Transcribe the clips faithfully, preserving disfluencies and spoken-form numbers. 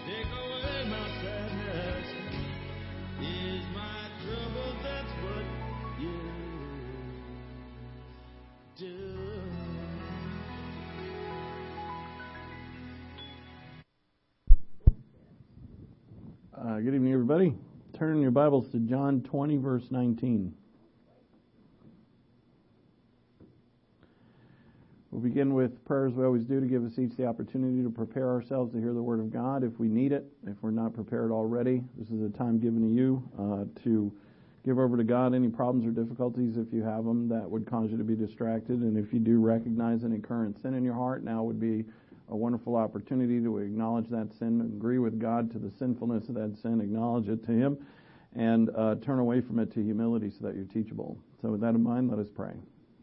Take away my sadness. Ease my trouble, that's what you do. Uh, good evening, everybody. Turn your Bibles to John twenty, verse nineteen. We'll begin with prayer as we always do to give us each the opportunity to prepare ourselves to hear the Word of God if we need it. If we're not prepared already, this is a time given to you uh, to give over to God any problems or difficulties, if you have them, that would cause you to be distracted. And if you do recognize any current sin in your heart, now would be a wonderful opportunity to acknowledge that sin, agree with God to the sinfulness of that sin, acknowledge it to Him, and uh, turn away from it to humility so that you're teachable. So with that in mind, let us pray.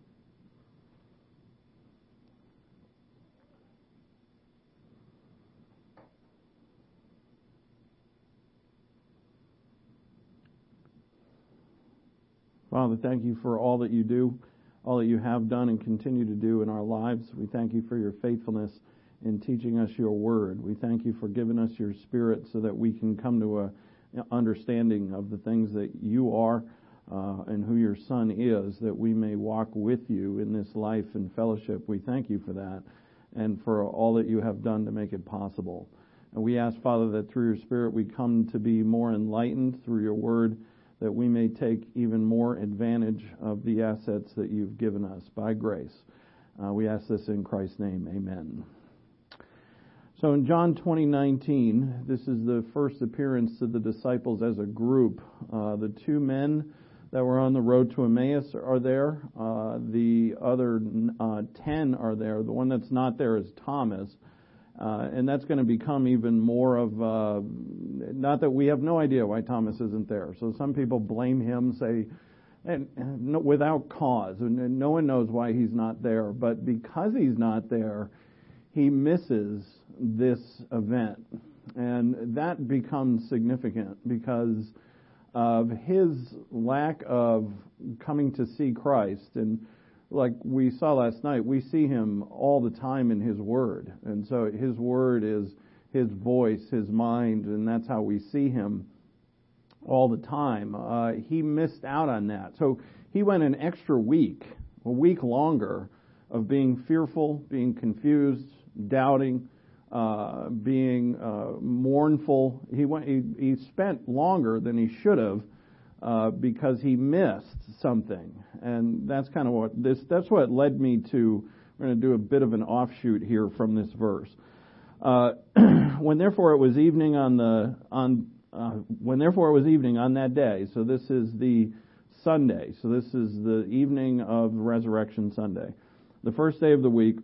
Father, thank you for all that you do, all that you have done and continue to do in our lives. We thank you for your faithfulness in teaching us your word. We thank you for giving us your Spirit so that we can come to a understanding of the things that you are uh, and who your Son is, that we may walk with you in this life and fellowship. We thank you for that and for all that you have done to make it possible. And we ask, Father, that through your Spirit we come to be more enlightened through your word, that we may take even more advantage of the assets that you've given us by grace. Uh, we ask this in Christ's name. Amen. So in John twenty nineteen, this is the first appearance of the disciples as a group. Uh, the two men that were on the road to Emmaus are there. Uh, the other uh, ten are there. The one that's not there is Thomas. Uh, and that's going to become even more of, uh, not that we have no idea why Thomas isn't there. So some people blame him, say, and, and no, without cause. And no one knows why he's not there. But because he's not there, he misses this event. And that becomes significant because of his lack of coming to see Christ. And like we saw last night, we see him all the time in his word. And so his word is his voice, his mind, and that's how we see him all the time. Uh, he missed out on that. So he went an extra week, a week longer, of being fearful, being confused, doubting, uh, being uh, mournful. He went. He, he spent longer than he should have uh, because he missed something, and that's kind of what this. That's what led me to. We're going to do a bit of an offshoot here from this verse. Uh, when therefore it was evening on the on uh, when therefore it was evening on that day. So this is the Sunday. So this is the evening of Resurrection Sunday, the first day of the week.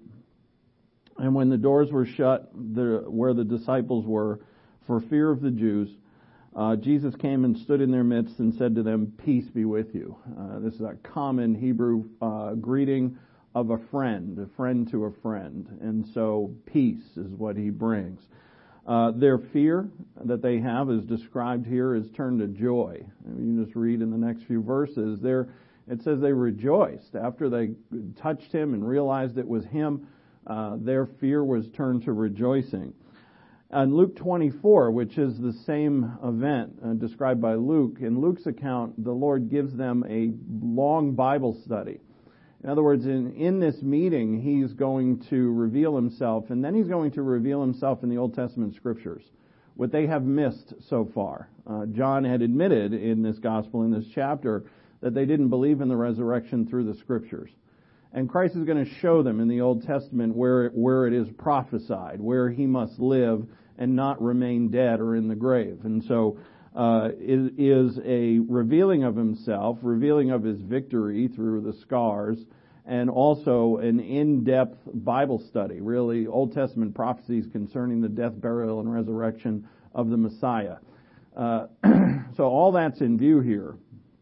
And when the doors were shut, the, where the disciples were, for fear of the Jews, uh, Jesus came and stood in their midst and said to them, "Peace be with you." Uh, this is a common Hebrew uh, greeting of a friend, a friend to a friend. And so peace is what he brings. Uh, their fear that they have is described here is turned to joy. And you just read in the next few verses there, it says they rejoiced after they touched him and realized it was him. Uh, their fear was turned to rejoicing. In Luke twenty-four, which is the same event uh, described by Luke, in Luke's account, the Lord gives them a long Bible study. In other words, in, in this meeting, he's going to reveal himself, and then he's going to reveal himself in the Old Testament scriptures, what they have missed so far. Uh, John had admitted in this gospel, in this chapter, that they didn't believe in the resurrection through the scriptures. And Christ is going to show them in the Old Testament where, where it is prophesied, where he must live and not remain dead or in the grave. And so uh, it is a revealing of himself, revealing of his victory through the scars, and also an in-depth Bible study, really Old Testament prophecies concerning the death, burial, and resurrection of the Messiah. Uh, so all that's in view here.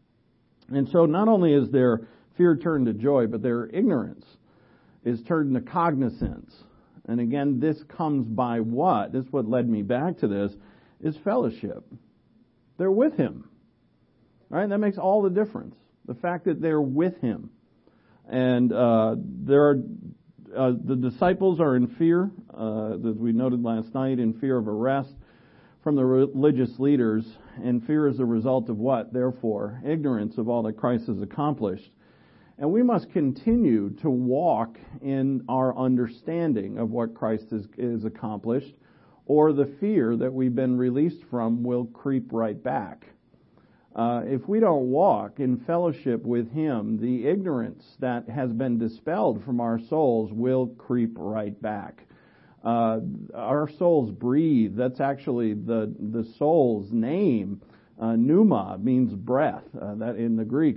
And so not only is there fear turned to joy, but their ignorance is turned to cognizance. And again, this comes by what? This is what led me back to this, is fellowship. They're with him. All right, that makes all the difference. The fact that they're with him. And uh, there are uh, the disciples are in fear, uh, as we noted last night, in fear of arrest. from the religious leaders, and fear is a result of what? Therefore, ignorance of all that Christ has accomplished. And we must continue to walk in our understanding of what Christ has, has accomplished, or the fear that we've been released from will creep right back. Uh, if we don't walk in fellowship with Him, the ignorance that has been dispelled from our souls will creep right back. Uh, our souls breathe. That's actually the, the soul's name. Uh, pneuma means breath, uh, that in the Greek.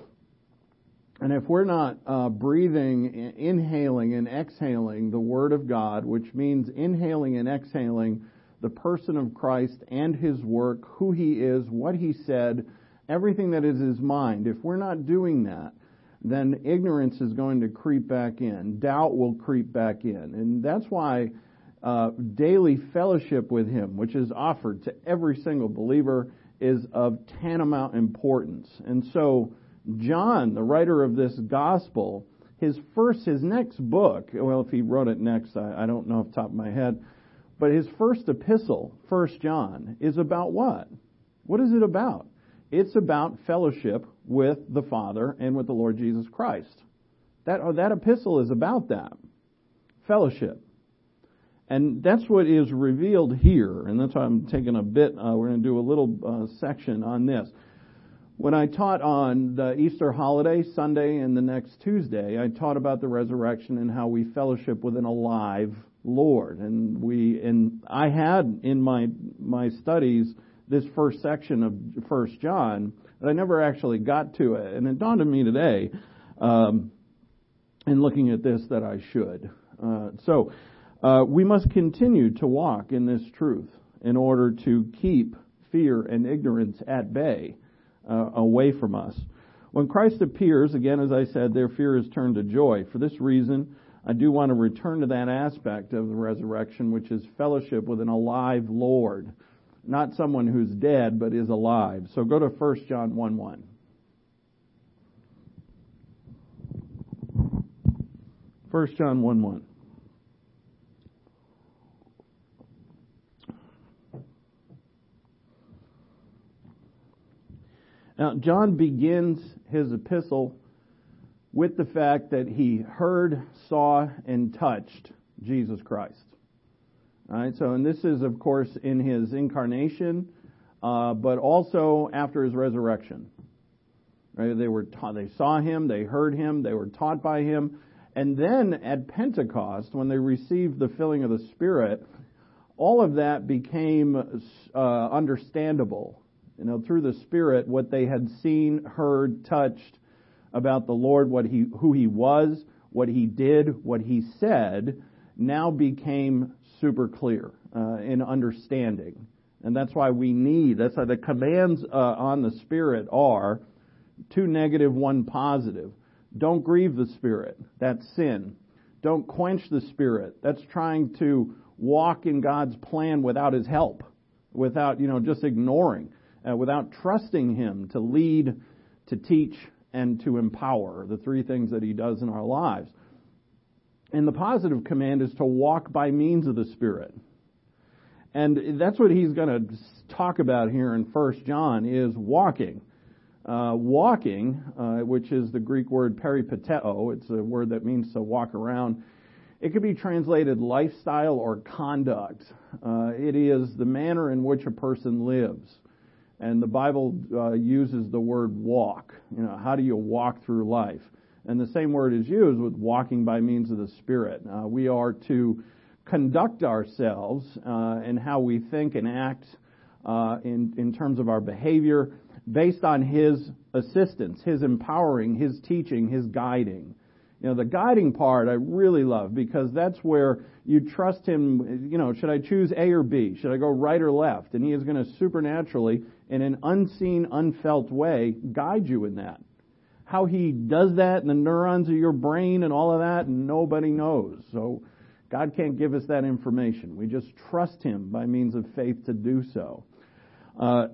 And if we're not uh, breathing, inhaling and exhaling the Word of God, which means inhaling and exhaling the person of Christ and His work, who He is, what He said, everything that is His mind, if we're not doing that, then ignorance is going to creep back in. Doubt will creep back in. And that's why uh, daily fellowship with Him, which is offered to every single believer, is of tantamount importance. And so John, the writer of this gospel, his first, his next book, well, if he wrote it next, I, I don't know off the top of my head, but his first epistle, First John, is about what? What is it about? It's about fellowship with the Father and with the Lord Jesus Christ. That, that epistle is about that. Fellowship. And that's what is revealed here. And that's why I'm taking a bit, uh, we're going to do a little uh, section on this. When I taught on the Easter holiday, Sunday and the next Tuesday, I taught about the resurrection and how we fellowship with an alive Lord. And we, and I had in my, my studies this first section of First John, but I never actually got to it. And it dawned on me today, um, in looking at this, that I should. Uh, so, uh, we must continue to walk in this truth in order to keep fear and ignorance at bay, uh, away from us. When Christ appears, again, as I said, their fear is turned to joy. For this reason, I do want to return to that aspect of the resurrection, which is fellowship with an alive Lord. Not someone who's dead, but is alive. So go to First John one one. First John one one. Now, John begins his epistle with the fact that he heard, saw, and touched Jesus Christ. All right, so, and this is, of course, in His incarnation, uh, but also after His resurrection. Right? They were taught, they saw Him, they heard Him, they were taught by Him, and then at Pentecost, when they received the filling of the Spirit, all of that became uh, understandable. You know, through the Spirit, what they had seen, heard, touched about the Lord, what He, who He was, what He did, what He said, now became super clear uh, in understanding. And that's why we need, that's why the commands uh, on the Spirit are two negative, one positive. Don't grieve the Spirit. That's sin. Don't quench the Spirit. That's trying to walk in God's plan without His help, without, you know, just ignoring, uh, without trusting Him to lead, to teach, and to empower, the three things that He does in our lives. And the positive command is to walk by means of the Spirit. And that's what he's going to talk about here in First John, is walking. Uh, walking, uh, which is the Greek word peripateo, it's a word that means to walk around. It could be translated lifestyle or conduct. Uh, it is the manner in which a person lives. And the Bible uh, uses the word walk. You know, how do you walk through life? And the same word is used with walking by means of the Spirit. Uh, we are to conduct ourselves uh, in how we think and act uh, in, in terms of our behavior based on His assistance, His empowering, His teaching, His guiding. You know, the guiding part I really love, because that's where you trust Him. You know, should I choose A or B? Should I go right or left? And He is going to supernaturally, in an unseen, unfelt way, guide you in that. How He does that in the neurons of your brain and all of that, nobody knows. So God can't give us that information. We just trust Him by means of faith to do so. Uh,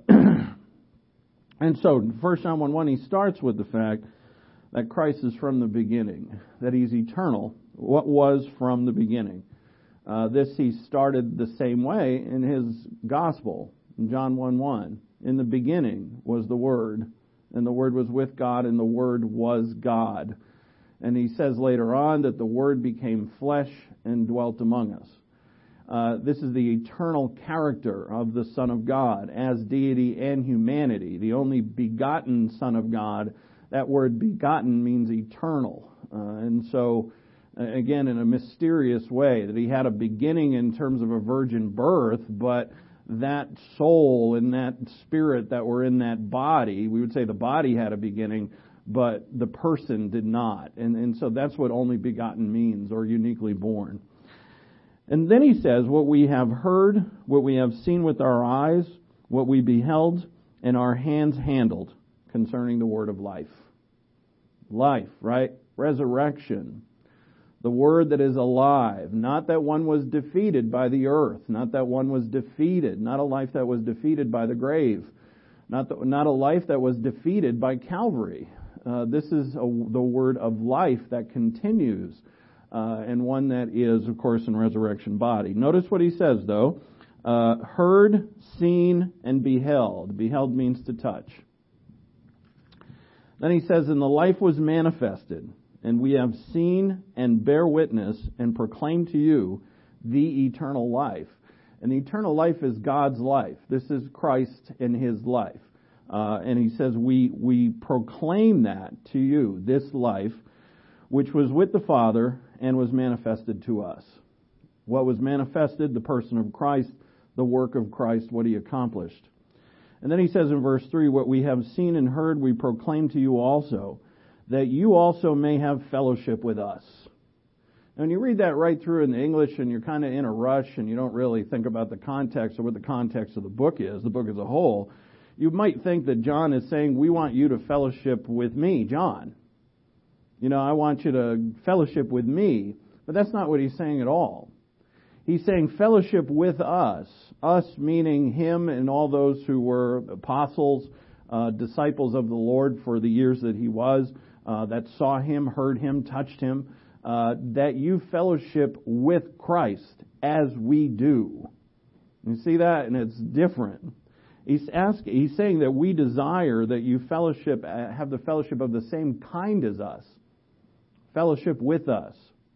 and so, First John one one, he starts with the fact that Christ is from the beginning, that He's eternal, what was from the beginning. Uh, this he started the same way in his gospel, in John one one. In the beginning was the Word, and the Word was with God, and the Word was God. And he says later on that the Word became flesh and dwelt among us. Uh, this is the eternal character of the Son of God as deity and humanity, the only begotten Son of God. That word begotten means eternal. Uh, and so, uh, again, in a mysterious way, that he had a beginning in terms of a virgin birth, but that soul and that spirit that were in that body, we would say the body had a beginning, but the person did not. And, and so that's what only begotten means, or uniquely born. And then he says, what we have heard, what we have seen with our eyes, what we beheld, and our hands handled concerning the word of life. Life, right? Resurrection. The word that is alive. Not that one was defeated by the earth. Not that one was defeated. Not a life that was defeated by the grave. Not, the, not a life that was defeated by Calvary. Uh, this is a, the word of life that continues. Uh, and one that is, of course, in resurrection body. Notice what he says, though. Uh, heard, seen, and beheld. Beheld means to touch. Then he says, and the life was manifested, and we have seen and bear witness and proclaim to you the eternal life. And the eternal life is God's life. This is Christ in his life. Uh, and he says, we, we proclaim that to you, this life, which was with the Father and was manifested to us. What was manifested? The person of Christ, the work of Christ, what he accomplished. And then he says in verse three, what we have seen and heard we proclaim to you also, that you also may have fellowship with us. And when you read that right through in the English and you're kind of in a rush and you don't really think about the context or what the context of the book is, the book as a whole, you might think that John is saying, we want you to fellowship with me, John. You know, I want you to fellowship with me. But that's not what he's saying at all. He's saying fellowship with us. Us meaning him and all those who were apostles, uh, disciples of the Lord for the years that he was, uh, that saw him, heard him, touched him. Uh, that you fellowship with Christ as we do. You see that? And it's different. He's asking, he's saying that we desire that you fellowship, have the fellowship of the same kind as us. Fellowship with us.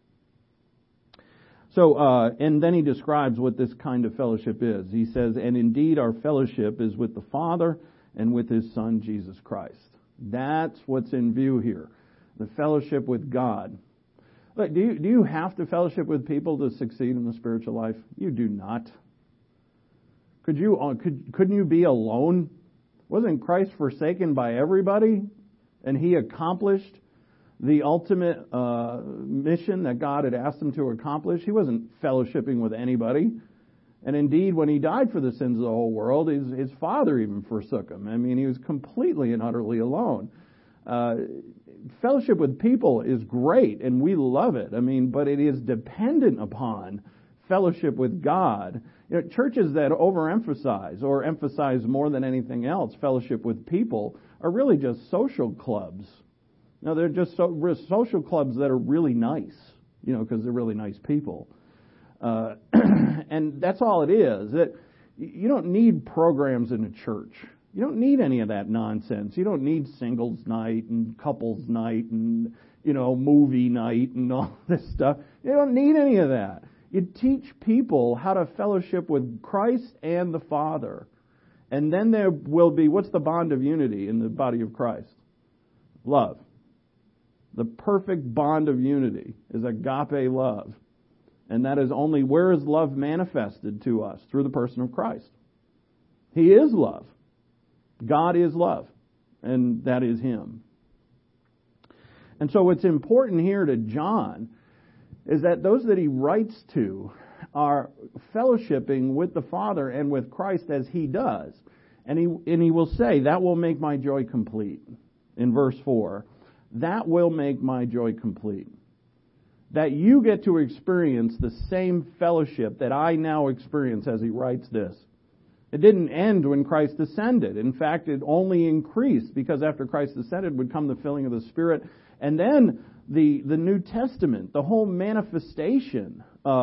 So, uh, and then he describes what this kind of fellowship is. He says, and indeed our fellowship is with the Father and with his Son, Jesus Christ. That's what's in view here. The fellowship with God. Look, do you, do you have to fellowship with people to succeed in the spiritual life? You do not. Could you, uh, could, couldn't you be alone? Wasn't Christ forsaken by everybody? And he accomplished the ultimate uh, mission that God had asked him to accomplish. He wasn't fellowshipping with anybody. And indeed, when he died for the sins of the whole world, his, his Father even forsook him. I mean, he was completely and utterly alone. Uh, fellowship with people is great, and we love it. I mean, but it is dependent upon fellowship with God. You know, churches that overemphasize or emphasize more than anything else fellowship with people are really just social clubs. No, they're just so, social clubs that are really nice, you know, because they're really nice people. Uh, and that's all it is. That you don't need programs in a church. You don't need any of that nonsense. You don't need singles night and couples night and, you know, movie night and all this stuff. You don't need any of that. You teach people how to fellowship with Christ and the Father. And then there will be, what's the bond of unity in the body of Christ? Love. The perfect bond of unity is agape love. And that is only, where is love manifested to us? Through the person of Christ. He is love. God is love. And that is him. And so what's important here to John is that those that he writes to are fellowshipping with the Father and with Christ as he does. And he, and he will say, that will make my joy complete. In verse four. That will make my joy complete. That you get to experience the same fellowship that I now experience as he writes this. It didn't end when Christ ascended. In fact, it only increased because after Christ ascended would come the filling of the Spirit. And then the, the New Testament, the whole manifestation of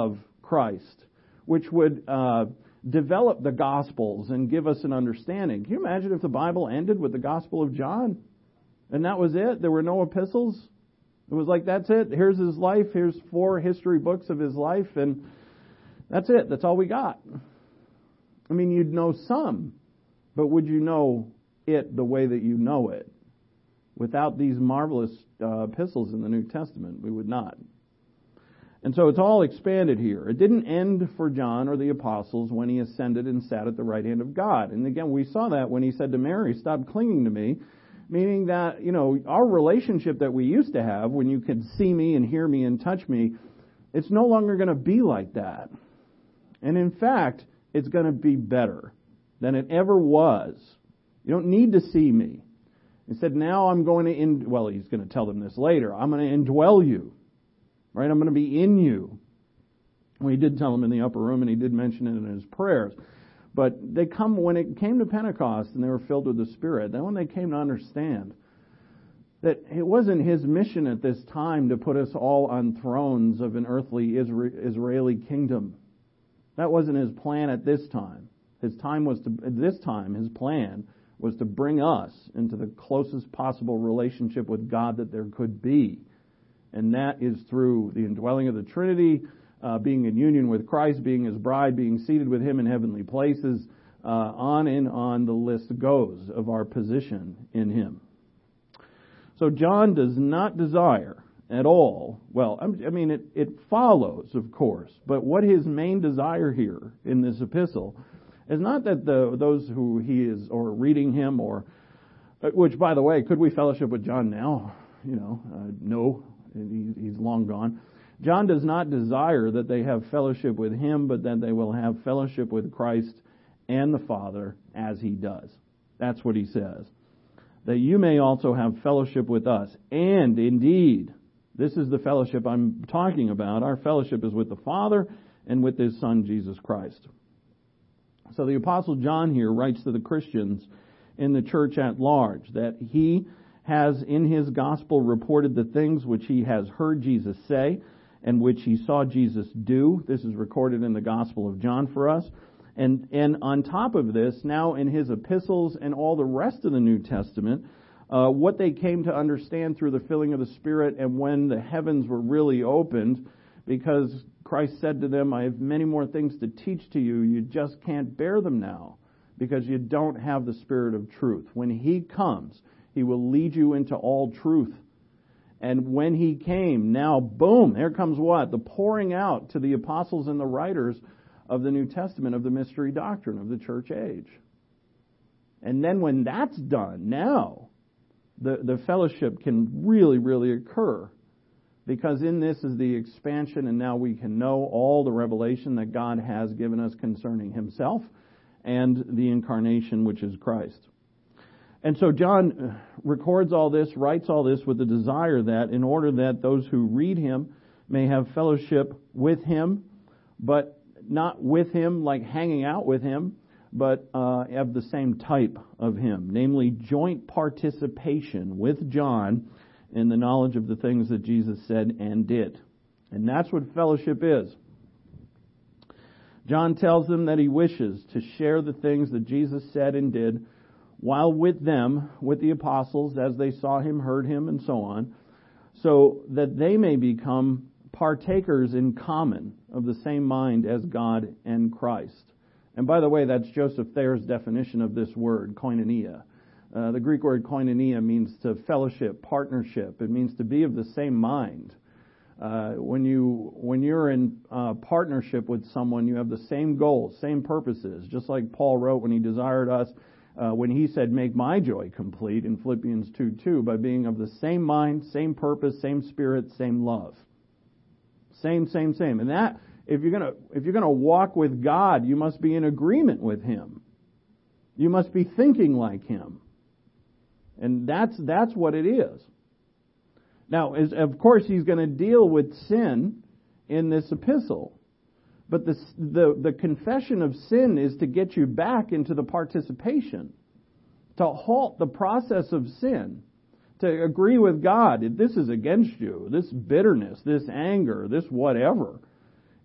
Christ, which would uh, develop the Gospels and give us an understanding. Can you imagine if the Bible ended with the Gospel of John? And that was it? There were no epistles? It was like, that's it. Here's his life. Here's four history books of his life. And that's it. That's all we got. I mean, you'd know some. But would you know it the way that you know it? Without these marvelous uh, epistles in the New Testament, we would not. And so it's all expanded here. It didn't end for John or the apostles when he ascended and sat at the right hand of God. And again, we saw that when he said to Mary, stop clinging to me, meaning that, you know, our relationship that we used to have when you could see me and hear me and touch me, it's no longer going to be like that. And in fact, it's going to be better than it ever was. You don't need to see me. He said, now I'm going to, in, well, he's going to tell them this later, I'm going to indwell you. Right? I'm going to be in you. Well, he did tell them in the upper room, and he did mention it in his prayers. But they come, when it came to Pentecost and they were filled with the Spirit, then when they came to understand that it wasn't his mission at this time to put us all on thrones of an earthly Israeli kingdom. That wasn't his plan at this time. His time was to, at this time, his plan was to bring us into the closest possible relationship with God that there could be. And that is through the indwelling of the Trinity, uh, being in union with Christ, being his bride, being seated with him in heavenly places. Uh, on and on the list goes of our position in him. So John does not desire at all, well, I mean, it, it follows, of course, but what his main desire here in this epistle is not that the those who he is, or reading him, or, which, by the way, could we fellowship with John now? You know, uh, no. He's long gone. John does not desire that they have fellowship with him, but that they will have fellowship with Christ and the Father as he does. That's what he says. That you may also have fellowship with us. And indeed, this is the fellowship I'm talking about. Our fellowship is with the Father and with his Son, Jesus Christ. So the Apostle John here writes to the Christians in the church at large that he has in his gospel reported the things which he has heard Jesus say and which he saw Jesus do. This is recorded in the Gospel of John for us. And, and on top of this, now in his epistles and all the rest of the New Testament, uh, what they came to understand through the filling of the Spirit and when the heavens were really opened, because Christ said to them, I have many more things to teach to you. You just can't bear them now because you don't have the Spirit of truth. When he comes, he will lead you into all truth. And when he came, now, boom, here comes what? The pouring out to the apostles and the writers of the New Testament of the mystery doctrine of the church age. And then when that's done, now, the, the fellowship can really, really occur. Because in this is the expansion, and now we can know all the revelation that God has given us concerning himself and the incarnation, which is Christ. And so John records all this, writes all this with the desire that in order that those who read him may have fellowship with him, but not with him like hanging out with him, but uh, of the same type of him, namely joint participation with John in the knowledge of the things that Jesus said and did. And that's what fellowship is. John tells them that he wishes to share the things that Jesus said and did while with them, with the apostles, as they saw him, heard him, and so on, so that they may become partakers in common of the same mind as God and Christ. And by the way, that's Joseph Thayer's definition of this word, koinonia. Uh, the Greek word koinonia means to fellowship, partnership. It means to be of the same mind. Uh, when you when you're in uh, partnership with someone, you have the same goals, same purposes. Just like Paul wrote when he desired us. Uh, when he said, make my joy complete in Philippians two two, by being of the same mind, same purpose, same spirit, same love. Same, same, same. And that, if you're gonna, if you're gonna walk with God, you must be in agreement with him. You must be thinking like him. And that's, that's what it is. Now, as, of course, he's going to deal with sin in this epistle. But the, the the confession of sin is to get you back into the participation, to halt the process of sin, to agree with God. This is against you, this bitterness, this anger, this whatever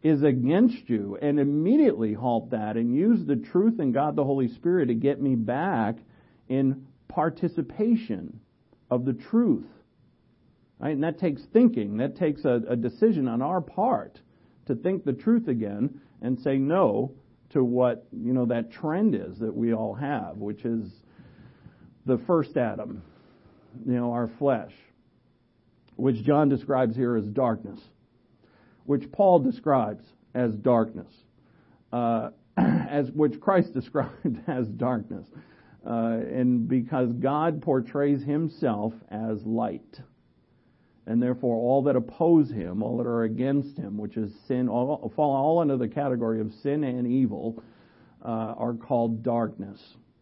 is against you, and immediately halt that and use the truth in God the Holy Spirit to get me back in participation of the truth. Right? And that takes thinking. That takes a, a decision on our part to think the truth again and say no to what, you know, that trend is that we all have, which is the first Adam, you know, our flesh, which John describes here as darkness, which Paul describes as darkness, uh, as which Christ described as darkness, uh, and because God portrays himself as light. And therefore all that oppose him, all that are against him, which is sin, all, fall all under the category of sin and evil, uh, are called darkness.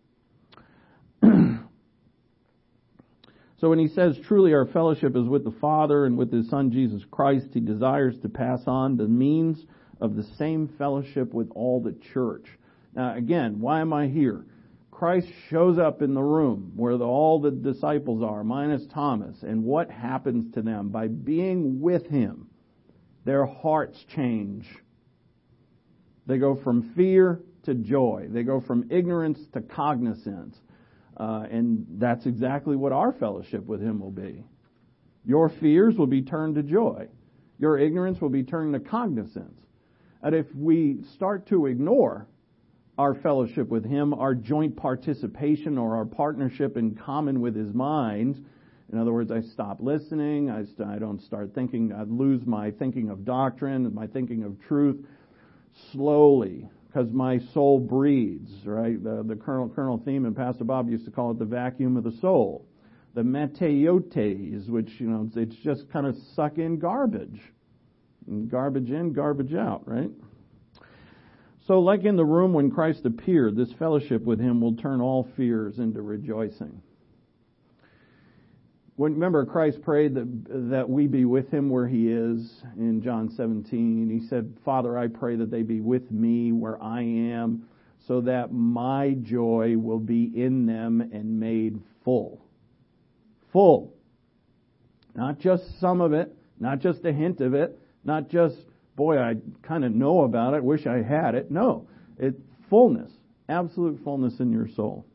So when he says, truly our fellowship is with the Father and with his Son Jesus Christ, he desires to pass on the means of the same fellowship with all the church. Now again, why am I here? Christ shows up in the room where the, all the disciples are, minus Thomas, and what happens to them? By being with him, their hearts change. They go from fear to joy. They go from ignorance to cognizance. Uh, and that's exactly what our fellowship with him will be. Your fears will be turned to joy. Your ignorance will be turned to cognizance. And if we start to ignore our fellowship with him, our joint participation or our partnership in common with his mind, in other words, I stop listening, I, st- I don't start thinking, I lose my thinking of doctrine, my thinking of truth, slowly, because my soul breeds, right? The, the kernel, kernel theme, and Pastor Bob used to call it the vacuum of the soul. The meteotes, which, you know, it's just kind of suck in garbage. And garbage in, garbage out, right? So like in the room when Christ appeared, this fellowship with him will turn all fears into rejoicing. When, remember, Christ prayed that, that we be with him where he is in John seventeen. He said, Father, I pray that they be with me where I am, so that my joy will be in them and made full. Full. Not just some of it, not just a hint of it, not just, boy, I kind of know about it, wish I had it. No, it's fullness, absolute fullness in your soul.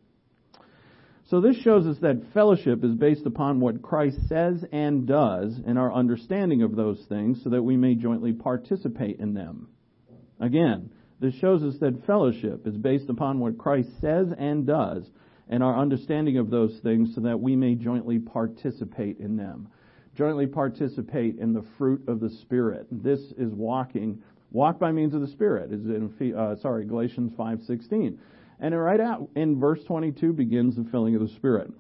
So this shows us that fellowship is based upon what Christ says and does and our understanding of those things so that we may jointly participate in them. Again, this shows us that fellowship is based upon what Christ says and does and our understanding of those things so that we may jointly participate in them. Jointly participate in the fruit of the Spirit. This is walking, walk by means of the Spirit, is in, uh, sorry, Galatians five sixteen. And right out in verse twenty-two begins the filling of the Spirit.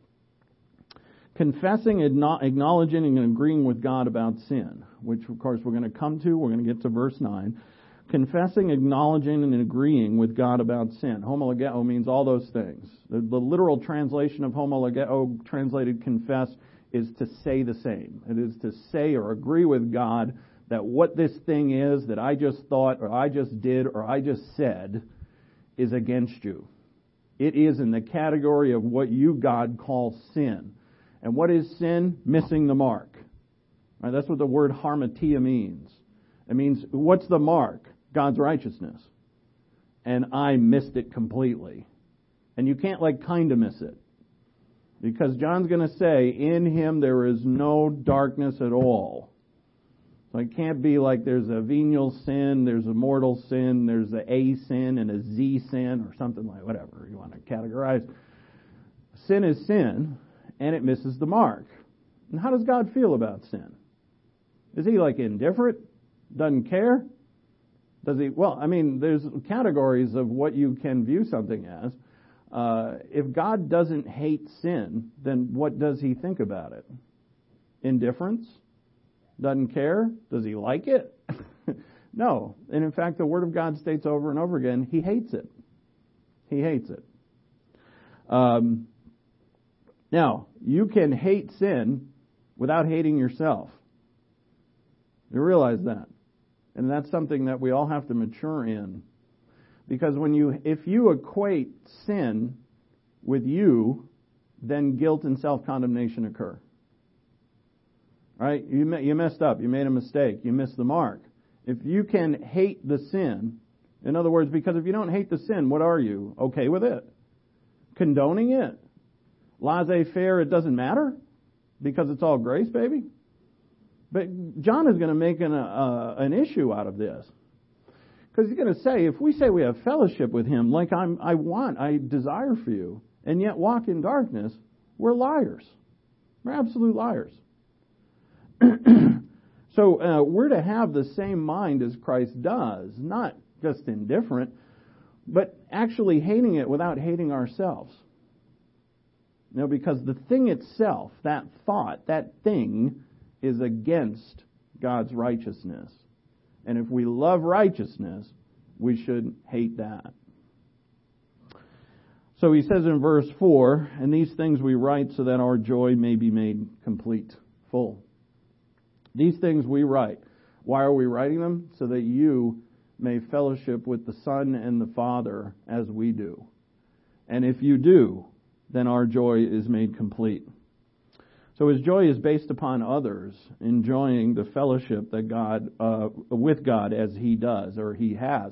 Confessing, acknowledging, and agreeing with God about sin, which of course we're going to come to. We're going to get to verse nine. Confessing, acknowledging, and agreeing with God about sin. Homologeo means all those things. The, the literal translation of homologeo, translated confess, is to say the same. It is to say or agree with God that what this thing is that I just thought or I just did or I just said is against you. It is in the category of what you, God, call sin. And what is sin? Missing the mark. Right, that's what the word harmatia means. It means, what's the mark? God's righteousness. And I missed it completely. And you can't like kind of miss it. Because John's going to say, in him there is no darkness at all. So it can't be like there's a venial sin, there's a mortal sin, there's a A sin and a Z sin, or something like whatever you want to categorize. Sin is sin, and it misses the mark. And how does God feel about sin? Is he like indifferent? Doesn't care? Does he? Well, I mean, there's categories of what you can view something as. Uh, if God doesn't hate sin, then what does he think about it? Indifference? Doesn't care? Does he like it? No. And in fact, the Word of God states over and over again, he hates it. He hates it. Um, now, you can hate sin without hating yourself. You realize that. And that's something that we all have to mature in. Because when you, if you equate sin with you, then guilt and self-condemnation occur. Right? You you messed up. You made a mistake. You missed the mark. If you can hate the sin, in other words, because if you don't hate the sin, what are you? Okay with it? Condoning it? Laissez-faire, it doesn't matter? Because it's all grace, baby? But John is going to make an, uh, an issue out of this. Because he's going to say, if we say we have fellowship with him, like I'm, I want, I desire for you, and yet walk in darkness, we're liars. We're absolute liars. So uh, we're to have the same mind as Christ does, not just indifferent, but actually hating it without hating ourselves. You know, because the thing itself, that thought, that thing, is against God's righteousness. And if we love righteousness, we should hate that. So he says in verse four, and these things we write so that our joy may be made complete, full. These things we write. Why are we writing them? So that you may fellowship with the Son and the Father as we do. And if you do, then our joy is made complete. So his joy is based upon others enjoying the fellowship that God uh, with God as he does or he has.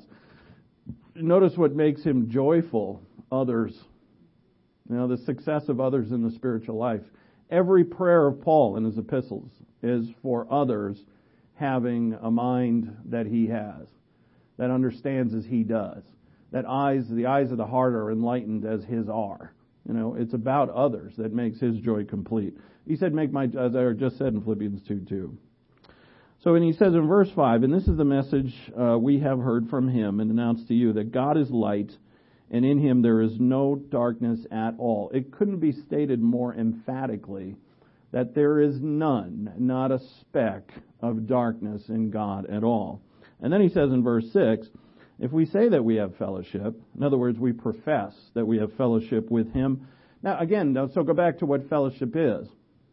Notice what makes him joyful. Others. You know, the success of others in the spiritual life. Every prayer of Paul in his epistles is for others having a mind that he has, that understands as he does, that eyes, the eyes of the heart are enlightened as his are. You know, it's about others that makes his joy complete. He said, make my, as I just said in Philippians two two. So, and he says in verse five, and this is the message uh, we have heard from him and announced to you, that God is light, and in him there is no darkness at all. It couldn't be stated more emphatically that there is none, not a speck of darkness in God at all. And then he says in verse six, if we say that we have fellowship, in other words, we profess that we have fellowship with him. Now, again, so go back to what fellowship is.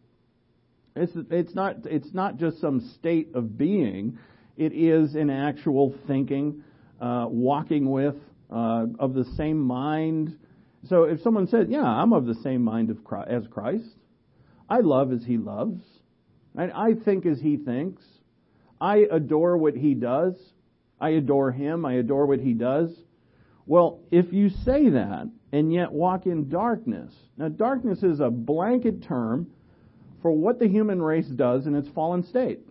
It's, it's not, it's not just some state of being. It is an actual thinking, uh, walking with, uh, of the same mind. So if someone said, yeah, I'm of the same mind of Christ, as Christ. I love as he loves. Right? I think as he thinks. I adore what he does. I adore him. I adore what he does. Well, if you say that and yet walk in darkness. Now, darkness is a blanket term for what the human race does in its fallen state.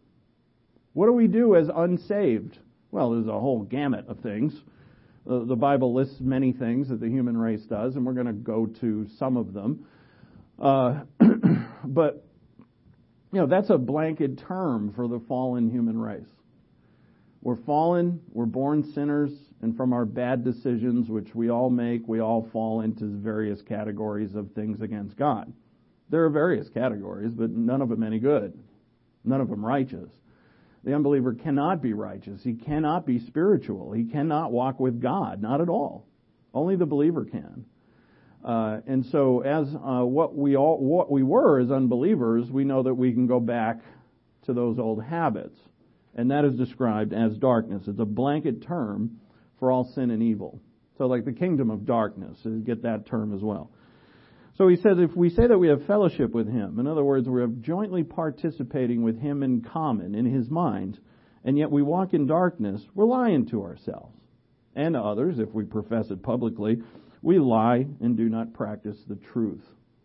What do we do as unsaved? Well, there's a whole gamut of things. Uh, the Bible lists many things that the human race does, and we're going to go to some of them. Uh, but, you know, that's a blanket term for the fallen human race. We're fallen, we're born sinners, and from our bad decisions, which we all make, we all fall into various categories of things against God. There are various categories, but none of them any good. None of them righteous. The unbeliever cannot be righteous. He cannot be spiritual. He cannot walk with God. Not at all. Only the believer can. Uh, and so, as uh, what we all what we were as unbelievers, we know that we can go back to those old habits, and that is described as darkness. It's a blanket term for all sin and evil. So, like the kingdom of darkness, get that term as well. So he says, if we say that we have fellowship with him, in other words, we are jointly participating with him in common, in his mind, and yet we walk in darkness, we're lying to ourselves and to others. If we profess it publicly, we lie and do not practice the truth.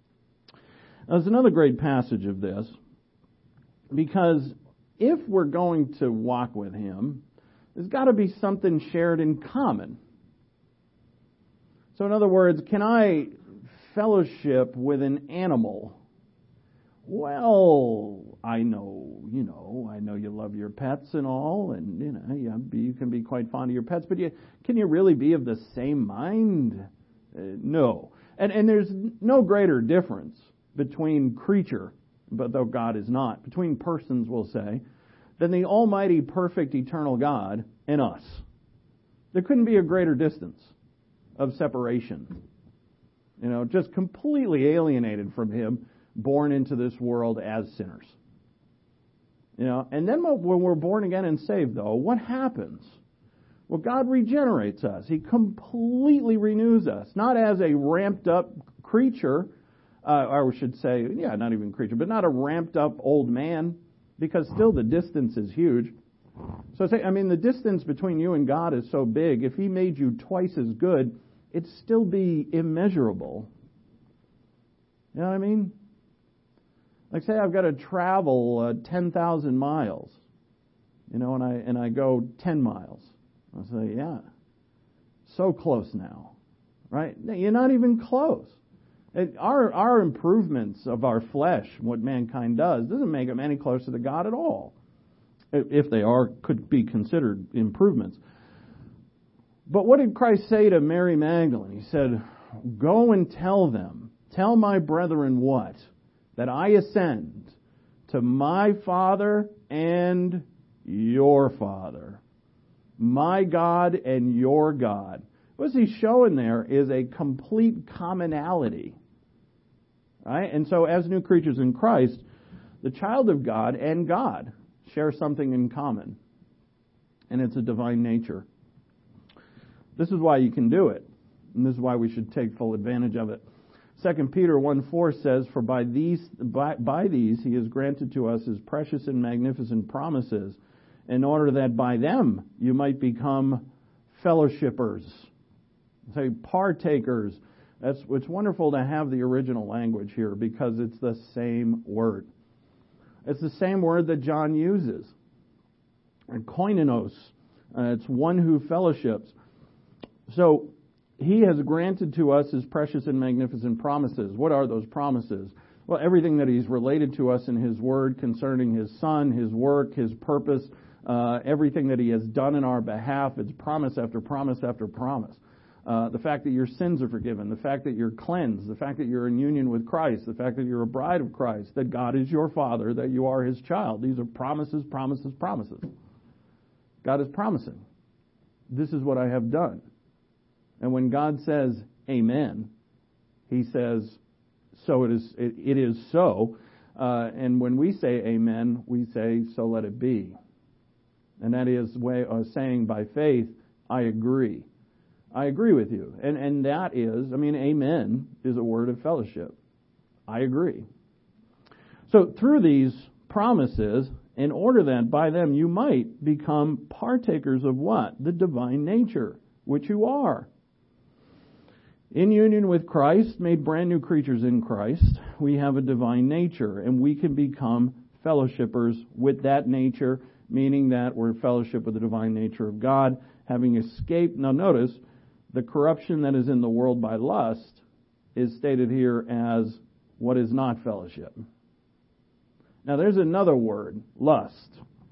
Now, there's another great passage of this, because if we're going to walk with him, there's got to be something shared in common. So in other words, can I fellowship with an animal? Well, I know, you know, I know you love your pets and all, and, you know, yeah, you can be quite fond of your pets, but you, can you really be of the same mind? Uh, no. And, and there's no greater difference between creature, but though God is not, between persons, we'll say, than the almighty, perfect, eternal God and us. There couldn't be a greater distance of separation. You know, just completely alienated from him, born into this world as sinners. You know, and then when we're born again and saved, though, what happens? Well, God regenerates us. He completely renews us, not as a ramped up creature, uh, or I should say, yeah, not even creature, but not a ramped up old man, because still the distance is huge. So I say, I mean, the distance between you and God is so big. If He made you twice as good, it'd still be immeasurable. You know what I mean? Like, say I've got to travel uh, ten thousand miles, you know, and I and I go ten miles. I say, yeah, so close now, right? You're not even close. It, our our improvements of our flesh, what mankind does, doesn't make them any closer to God at all. If they are, could be considered improvements. But what did Christ say to Mary Magdalene? He said, "Go and tell them, tell my brethren what? That I ascend to my Father and your Father, my God and your God." What he's showing there is a complete commonality. Right? And so as new creatures in Christ, the child of God and God share something in common. And it's a divine nature. This is why you can do it. And this is why we should take full advantage of it. Second Peter one four says, "For by these by, by these he has granted to us his precious and magnificent promises, in order that by them you might become fellowshippers." Say partakers. That's it's wonderful to have the original language here because it's the same word. It's the same word that John uses. And koinonos. Uh, it's one who fellowships. So He has granted to us His precious and magnificent promises. What are those promises? Well, everything that He's related to us in His Word concerning His Son, His work, His purpose, uh, everything that He has done in our behalf. It's promise after promise after promise. Uh, the fact that your sins are forgiven, the fact that you're cleansed, the fact that you're in union with Christ, the fact that you're a bride of Christ, that God is your Father, that you are His child. These are promises, promises, promises. God is promising. This is what I have done. And when God says, amen, He says, so it is, it, it is so. Uh, and when we say amen, we say, so let it be. And that is way of saying by faith, I agree. I agree with you. And and that is, I mean, amen is a word of fellowship. I agree. So through these promises, in order that by them you might become partakers of what? The divine nature, which you are. In union with Christ, made brand new creatures in Christ, we have a divine nature, and we can become fellowshippers with that nature, meaning that we're in fellowship with the divine nature of God, having escaped. Now notice, the corruption that is in the world by lust is stated here as what is not fellowship. Now there's another word, lust.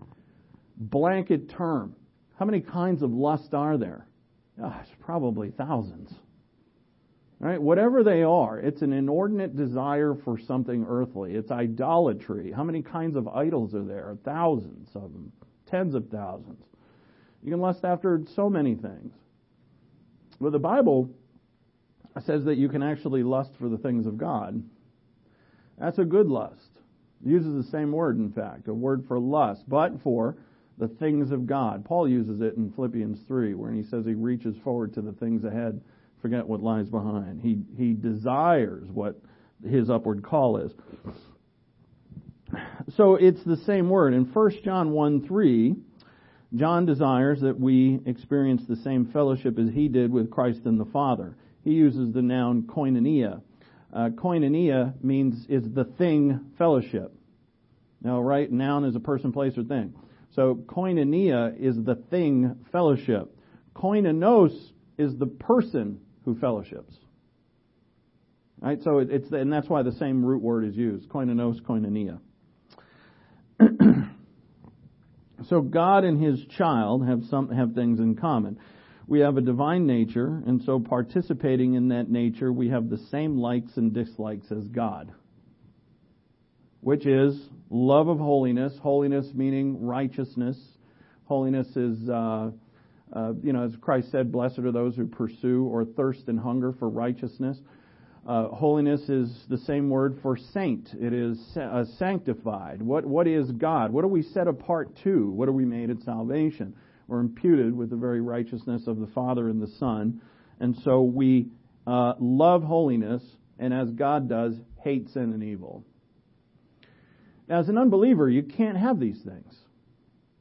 Blanket term. How many kinds of lust are there? Gosh, probably thousands. All right, whatever they are, it's an inordinate desire for something earthly. It's idolatry. How many kinds of idols are there? Thousands of them. Tens of thousands. You can lust after so many things. But the Bible says that you can actually lust for the things of God. That's a good lust. It uses the same word, in fact, a word for lust, but for the things of God. Paul uses it in Philippians three, where he says he reaches forward to the things ahead, forget what lies behind. He he desires what his upward call is. So it's the same word. In First John one three, John desires that we experience the same fellowship as he did with Christ and the Father. He uses the noun koinonia. Uh, koinonia means is the thing fellowship. Now, right, noun is a person, place, or thing. So koinonia is the thing fellowship. Koinonos is the person who fellowships. Right, so it, it's the, and that's why the same root word is used. Koinonos, koinonia. So God and His child have some have things in common. We have a divine nature, and so participating in that nature, we have the same likes and dislikes as God, which is love of holiness. Holiness meaning righteousness. Holiness is, uh, uh, you know, as Christ said, blessed are those who pursue or thirst and hunger for righteousness. Uh, holiness is the same word for saint. It is uh, sanctified. What What is God? What are we set apart to? What are we made at salvation? We're imputed with the very righteousness of the Father and the Son. And so we uh, love holiness, and as God does, hate sin and evil. Now, as an unbeliever, you can't have these things.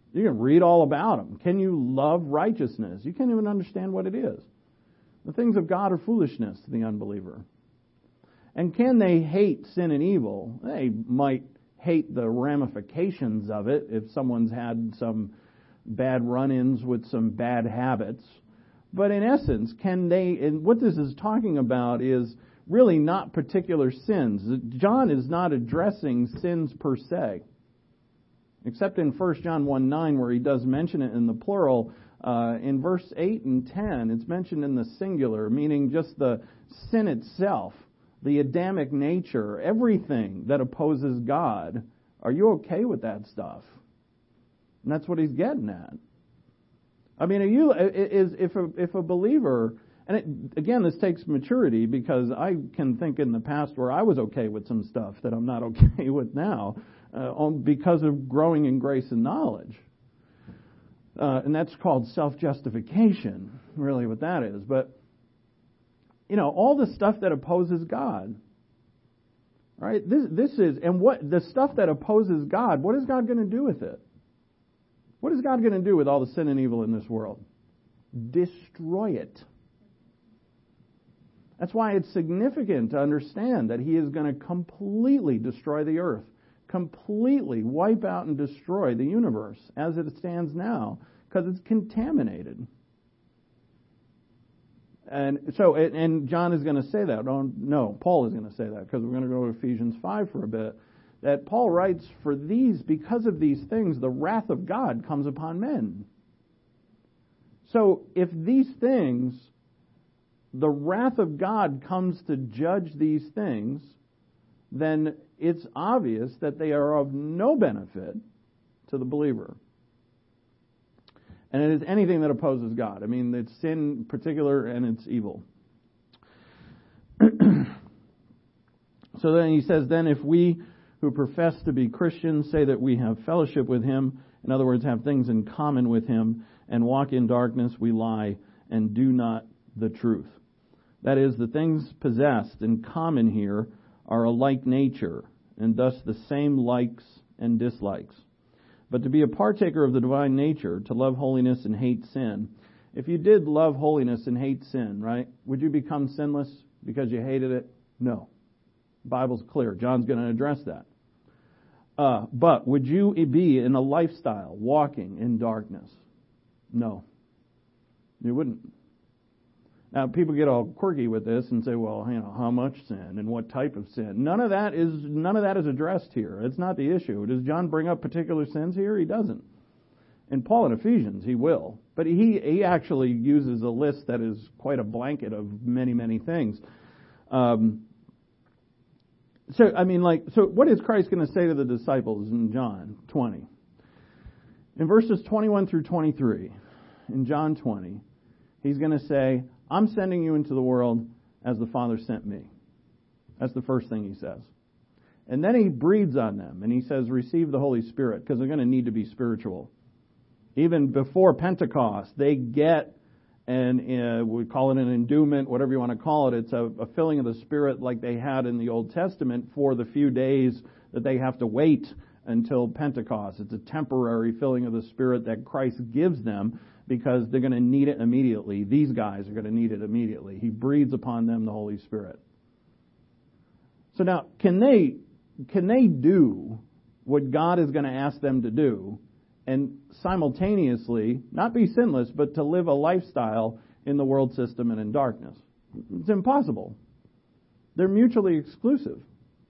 You can read all about them. Can you love righteousness? You can't even understand what it is. The things of God are foolishness to the unbeliever. And can they hate sin and evil? They might hate the ramifications of it if someone's had some bad run-ins with some bad habits. But in essence, can they, and what this is talking about is really not particular sins. John is not addressing sins per se. Except in First John one nine where he does mention it in the plural. Uh, in verse eight and ten, it's mentioned in the singular, meaning just the sin itself, the Adamic nature, everything that opposes God. Are you okay with that stuff? And that's what he's getting at. I mean, are you is if a if a believer, and it, again, this takes maturity because I can think in the past where I was okay with some stuff that I'm not okay with now, uh, on, because of growing in grace and knowledge. Uh, and that's called self-justification, really what that is. But, you know, all the stuff that opposes God, right? This, this is, and what, the stuff that opposes God, what is God going to do with it? What is God going to do with all the sin and evil in this world? Destroy it. That's why it's significant to understand that He is going to completely destroy the earth, completely wipe out and destroy the universe as it stands now, because it's contaminated. And so, and John is going to say that. Oh, no, Paul is going to say that, because we're going to go to Ephesians five for a bit. That Paul writes, for these, because of these things, the wrath of God comes upon men. So if these things, the wrath of God comes to judge these things, then it's obvious that they are of no benefit to the believer. And it is anything that opposes God. I mean, it's sin in particular and it's evil. So then he says, then if we who profess to be Christians say that we have fellowship with Him, in other words, have things in common with Him, and walk in darkness, we lie and do not the truth. That is, the things possessed in common here are a like nature, and thus the same likes and dislikes. But to be a partaker of the divine nature, to love holiness and hate sin. If you did love holiness and hate sin, right, would you become sinless because you hated it? No. The Bible's clear. John's going to address that. Uh, but would you be in a lifestyle walking in darkness? No. You wouldn't. Now, people get all quirky with this and say, well, you know, how much sin and what type of sin? None of that is none of that is addressed here. It's not the issue. Does John bring up particular sins here? He doesn't. In Paul in Ephesians, he will. But he, he actually uses a list that is quite a blanket of many, many things. Um, so, I mean, like, so what is Christ going to say to the disciples in John twenty? In verses twenty-one through twenty-three, in John twenty, He's going to say, I'm sending you into the world as the Father sent me. That's the first thing He says. And then He breathes on them and He says, receive the Holy Spirit, because they're going to need to be spiritual. Even before Pentecost, they get, and uh, we call it an endowment, whatever you want to call it. It's a, a filling of the Spirit like they had in the Old Testament for the few days that they have to wait until Pentecost. It's a temporary filling of the Spirit that Christ gives them, because they're going to need it immediately. These guys are going to need it immediately. He breathes upon them the Holy Spirit. So now, can they can they do what God is going to ask them to do and simultaneously not be sinless, but to live a lifestyle in the world system and in darkness? It's impossible. They're mutually exclusive.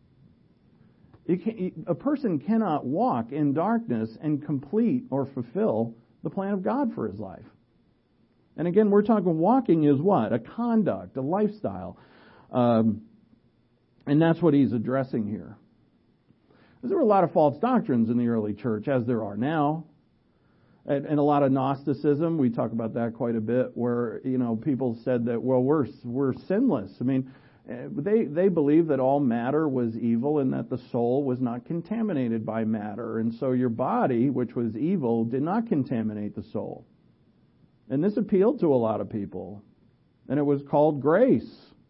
You can, a person cannot walk in darkness and complete or fulfill the plan of God for his life. And again, we're talking walking is what? A conduct, a lifestyle. Um, and that's what he's addressing here. There were a lot of false doctrines in the early church, as there are now. And, and a lot of Gnosticism. We talk about that quite a bit, where, you know, people said that, well, we're we're sinless. I mean, they they believed that all matter was evil and that the soul was not contaminated by matter. And so your body, which was evil, did not contaminate the soul. And this appealed to a lot of people. And it was called grace.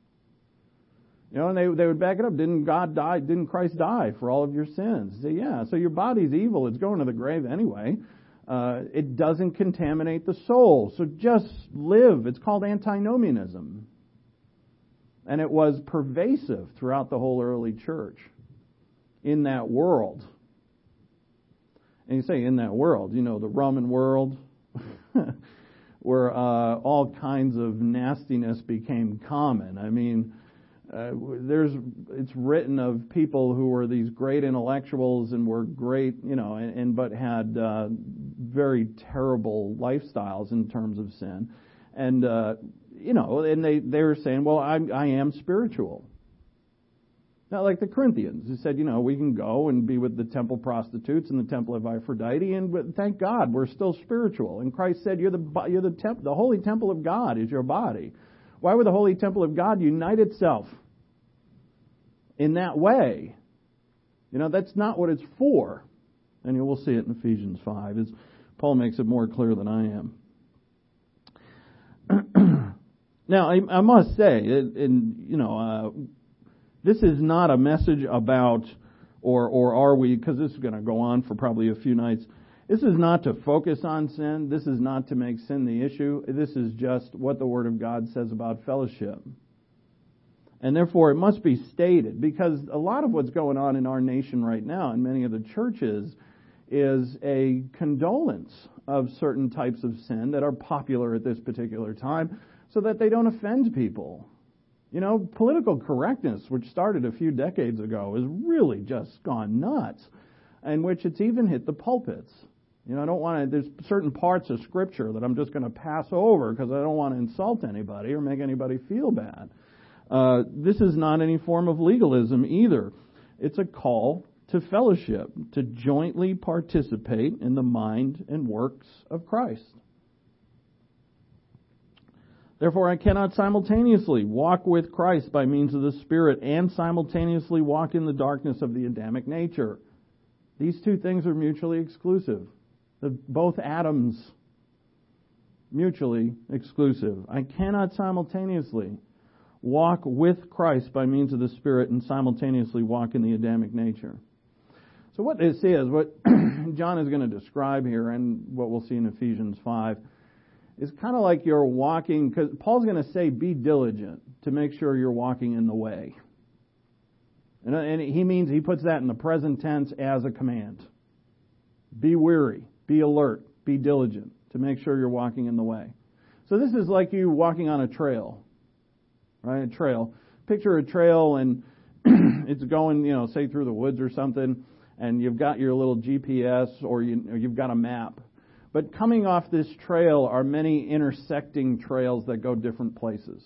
You know, and they they would back it up. Didn't God die? Didn't Christ die for all of your sins? Say, yeah, so your body's evil. It's going to the grave anyway. Uh, it doesn't contaminate the soul. So just live. It's called antinomianism. And it was pervasive throughout the whole early church in that world. And you say in that world, you know, the Roman world, where uh, all kinds of nastiness became common. I mean, uh, there's it's written of people who were these great intellectuals and were great, you know, and, and but had uh, very terrible lifestyles in terms of sin, and uh, you know, and they they were saying, well, I I am spiritual. Not like the Corinthians, who said, you know, we can go and be with the temple prostitutes in the temple of Aphrodite, and thank God we're still spiritual. And Christ said, you're the you're the temp- the holy temple of God is your body. Why would the holy temple of God unite itself in that way? You know, that's not what it's for. And you will see it in Ephesians five. As Paul makes it more clear than I am. Now, I, I must say, and you know. Uh, This is not a message about, or or are we, because this is going to go on for probably a few nights, this is not to focus on sin. This is not to make sin the issue. This is just what the Word of God says about fellowship. And therefore, it must be stated, because a lot of what's going on in our nation right now, in many of the churches, is a condolence of certain types of sin that are popular at this particular time, so that they don't offend people. You know, political correctness, which started a few decades ago, has really just gone nuts, in which it's even hit the pulpits. You know, I don't want to, there's certain parts of Scripture that I'm just going to pass over because I don't want to insult anybody or make anybody feel bad. Uh, this is not any form of legalism either. It's a call to fellowship, to jointly participate in the mind and works of Christ. Therefore, I cannot simultaneously walk with Christ by means of the Spirit and simultaneously walk in the darkness of the Adamic nature. These two things are mutually exclusive. The, both atoms, mutually exclusive. I cannot simultaneously walk with Christ by means of the Spirit and simultaneously walk in the Adamic nature. So what this is, what John is going to describe here, and what we'll see in Ephesians five, is kind of like you're walking, because Paul's going to say, be diligent to make sure you're walking in the way. And, and he means, he puts that in the present tense as a command. Be weary, be alert, be diligent to make sure you're walking in the way. So this is like you walking on a trail, right? A trail. Picture a trail and it's going, you know, say through the woods or something, and you've got your little G P S or, you, or you've got a map. But coming off this trail are many intersecting trails that go different places.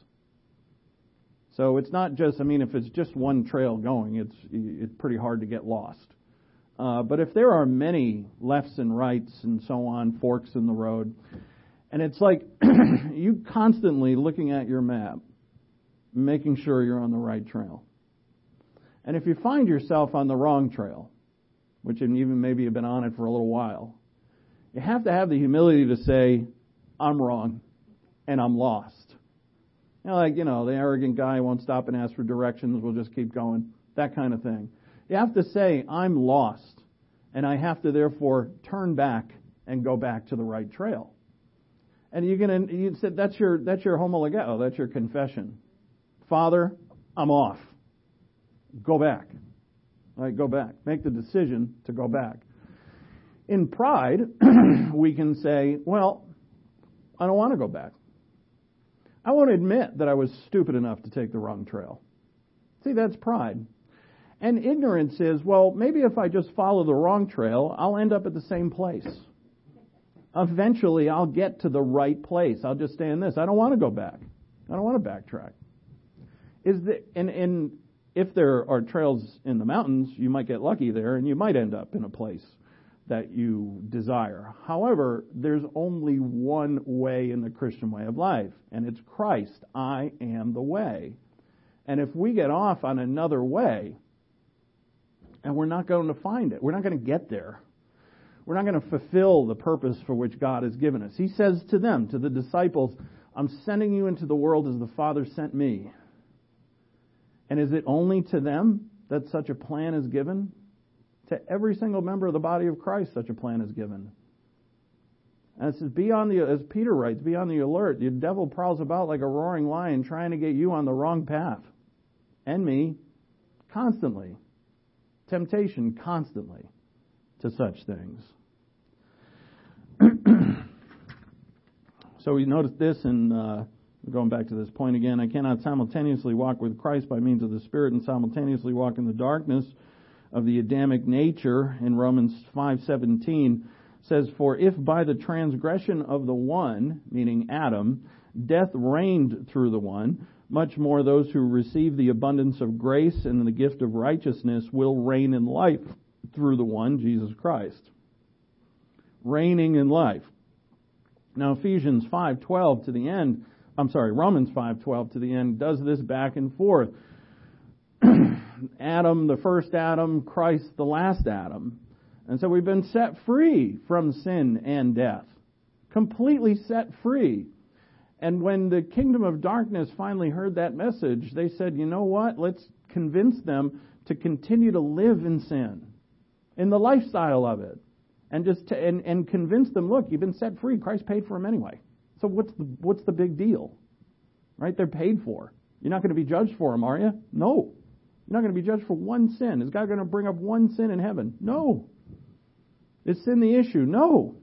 So it's not just, I mean, if it's just one trail going, it's it's pretty hard to get lost. Uh, but if there are many lefts and rights and so on, forks in the road, and it's like you constantly looking at your map, making sure you're on the right trail. And if you find yourself on the wrong trail, which even maybe you've been on it for a little while, you have to have the humility to say, I'm wrong, and I'm lost. You know, like, you know, the arrogant guy won't stop and ask for directions, we'll just keep going, that kind of thing. You have to say, I'm lost, and I have to therefore turn back and go back to the right trail. And you can, you said that's your that's your homologeo, that's your confession. Father, I'm off. Go back. All right, go back. Make the decision to go back. In pride, we can say, well, I don't want to go back. I won't admit that I was stupid enough to take the wrong trail. See, that's pride. And ignorance is, well, maybe if I just follow the wrong trail, I'll end up at the same place. Eventually, I'll get to the right place. I'll just stay in this. I don't want to go back. I don't want to backtrack. Is the, and, and if there are trails in the mountains, you might get lucky there, and you might end up in a place that you desire. However, there's only one way in the Christian way of life, and it's Christ. I am the way. And if we get off on another way, and we're not going to find it, we're not going to get there. We're not going to fulfill the purpose for which God has given us. He says to them, to the disciples, I'm sending you into the world as the Father sent me. And is it only to them that such a plan is given? To every single member of the body of Christ, such a plan is given. And it says, be on the, as Peter writes, be on the alert. The devil prowls about like a roaring lion trying to get you on the wrong path. And me, constantly. Temptation, constantly, to such things. So we notice this, and uh, going back to this point again, I cannot simultaneously walk with Christ by means of the Spirit and simultaneously walk in the darkness of the Adamic nature. In Romans five seventeen says, for if by the transgression of the one, meaning Adam, death reigned through the one, much more those who receive the abundance of grace and the gift of righteousness will reign in life through the one, Jesus Christ. Reigning in life. Now Ephesians five twelve to the end, I'm sorry, Romans five twelve to the end does this back and forth. Adam, the first Adam, Christ, the last Adam. And so we've been set free from sin and death. Completely set free. And when the kingdom of darkness finally heard that message, they said, you know what? Let's convince them to continue to live in sin, in the lifestyle of it. And just to, and, and convince them, look, you've been set free. Christ paid for them anyway. So what's the what's the big deal? Right? They're paid for. You're not going to be judged for them, are you? No. You're not going to be judged for one sin. Is God going to bring up one sin in heaven? No. Is sin the issue? No.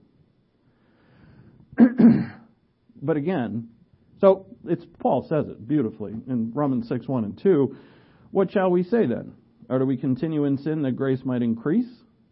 But again, so it's Paul says it beautifully in Romans six, one and two. What shall we say then? Or do we continue in sin that grace might increase?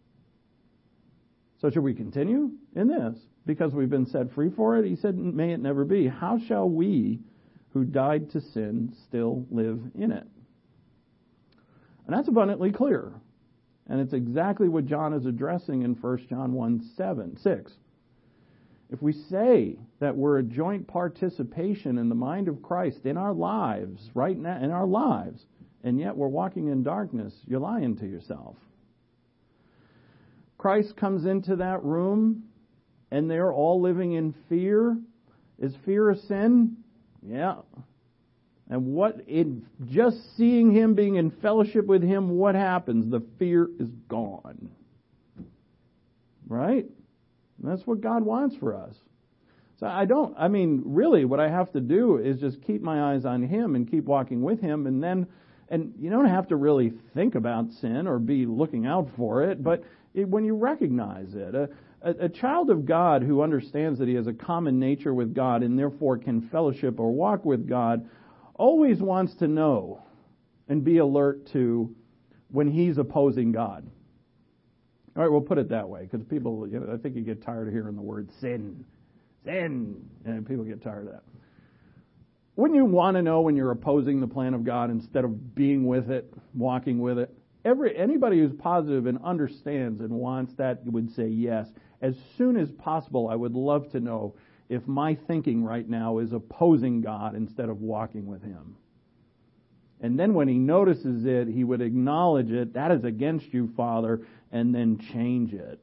So should we continue in this? Because we've been set free for it? He said, may it never be. How shall we who died to sin still live in it? And that's abundantly clear. And it's exactly what John is addressing in First John one, seven, six. If we say that we're a joint participation in the mind of Christ in our lives, right now, in our lives, and yet we're walking in darkness, you're lying to yourself. Christ comes into that room, and they're all living in fear. Is fear a sin? Yeah. And what, in just seeing Him, being in fellowship with Him, what happens? The fear is gone. Right? And that's what God wants for us. So I don't, I mean, really what I have to do is just keep my eyes on Him and keep walking with Him, and then, and you don't have to really think about sin or be looking out for it, but it, when you recognize it, a, a, a child of God who understands that he has a common nature with God and therefore can fellowship or walk with God always wants to know and be alert to when he's opposing God. All right, we'll put it that way, because people, you know, I think you get tired of hearing the word sin. Sin. And people get tired of that. Wouldn't you want to know when you're opposing the plan of God instead of being with it, walking with it? Every anybody who's positive and understands and wants that would say yes. As soon as possible, I would love to know if my thinking right now is opposing God instead of walking with Him. And then when he notices it, he would acknowledge it. That is against you, Father, and then change it.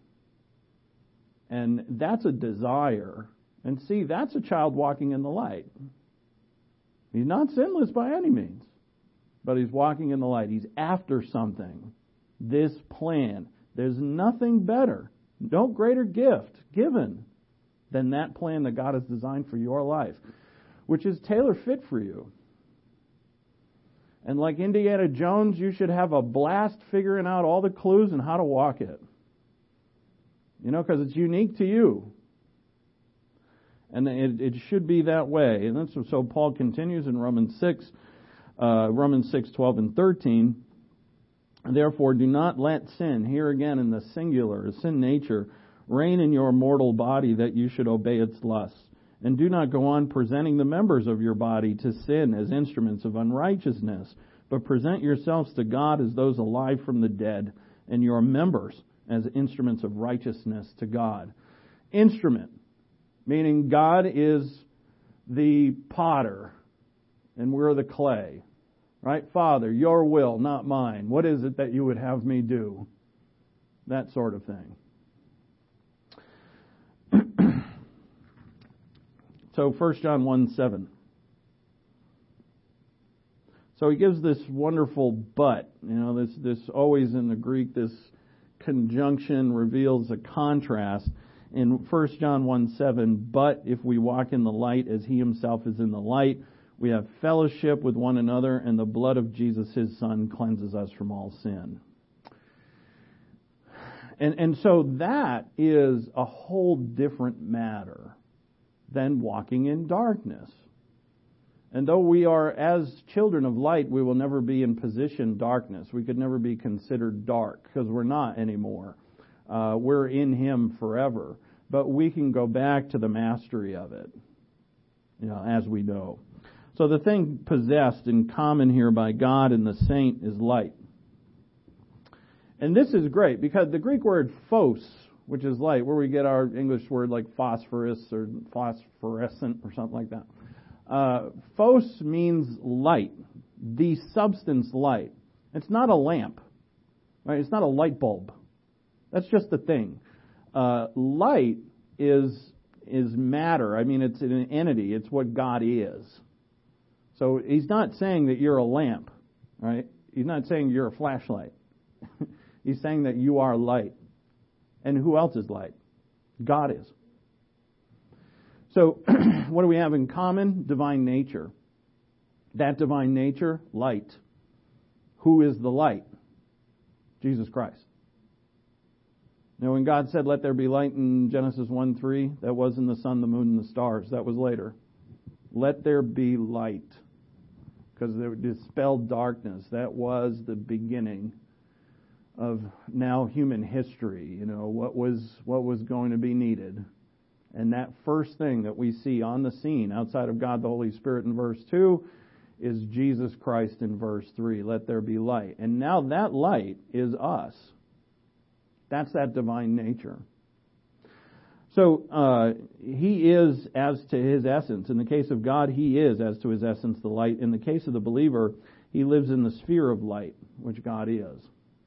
And that's a desire. And see, that's a child walking in the light. He's not sinless by any means, but he's walking in the light. He's after something. This plan. There's nothing better, no greater gift given than that plan that God has designed for your life, which is tailor-fit for you. And like Indiana Jones, you should have a blast figuring out all the clues and how to walk it. You know, because it's unique to you. And it, it should be that way. And that's, so Paul continues in Romans six, uh, Romans six, twelve and thirteen. Therefore, do not let sin, here again in the singular, sin nature, reign in your mortal body that you should obey its lusts. And do not go on presenting the members of your body to sin as instruments of unrighteousness, but present yourselves to God as those alive from the dead, and your members as instruments of righteousness to God. Instrument, meaning God is the potter, and we're the clay. Right? Father, your will, not mine. What is it that you would have me do? That sort of thing. So First John one, seven. So he gives this wonderful but. You know, this, this always in the Greek, this conjunction reveals a contrast. in First John one seven, but if we walk in the light as he himself is in the light, we have fellowship with one another, and the blood of Jesus, his Son, cleanses us from all sin. And, and so that is a whole different matter than walking in darkness. And though we are, as children of light, we will never be in position darkness. We could never be considered dark, because we're not anymore. Uh, we're in him forever. But we can go back to the mastery of it, you know, as we know. So the thing possessed in common here by God and the saint is light. And this is great, because the Greek word phos, which is light, where we get our English word like phosphorus or phosphorescent or something like that. Uh, phos means light, the substance light. It's not a lamp, right? It's not a light bulb. That's just the thing. Uh, light is is matter. I mean, it's an entity. It's what God is. So he's not saying that you're a lamp, right? He's not saying you're a flashlight. He's saying that you are light. And who else is light? God is. So what do we have in common? Divine nature. That divine nature, light. Who is the light? Jesus Christ. Now, when God said, let there be light in Genesis one three, that wasn't the sun, the moon, and the stars. That was later. Let there be light. Because they dispelled darkness. That was the beginning of now human history. You know, what was what was going to be needed. And that first thing that we see on the scene, outside of God the Holy Spirit in verse two, is Jesus Christ in verse three. Let there be light. And now that light is us. That's that divine nature. So uh, he is as to his essence. In the case of God, he is as to his essence the light. In the case of the believer, he lives in the sphere of light, which God is.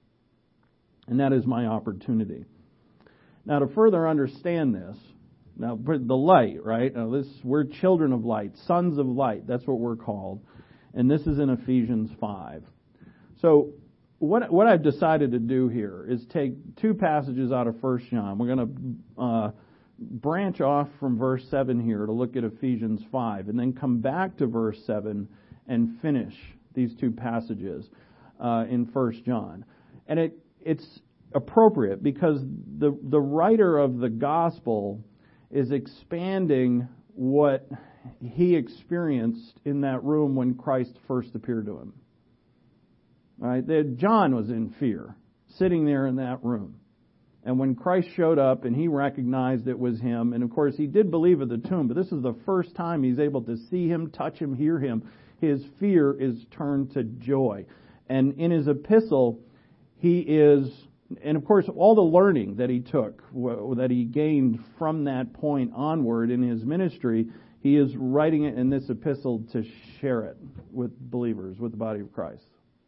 And that is my opportunity. Now, to further understand this, now the light, right? Now this, we're children of light, sons of light. That's what we're called. And this is in Ephesians five. So what what I've decided to do here is take two passages out of First John. We're going to uh, branch off from verse seven here to look at Ephesians five, and then come back to verse seven and finish these two passages uh, in First John. And it it's appropriate because the the writer of the gospel is expanding what he experienced in that room when Christ first appeared to him. All right, that John was in fear, sitting there in that room. And when Christ showed up and he recognized it was him, and of course he did believe at the tomb, but this is the first time he's able to see him, touch him, hear him. His fear is turned to joy. And in his epistle, he is, and of course all the learning that he took, that he gained from that point onward in his ministry, he is writing it in this epistle to share it with believers, with the body of Christ.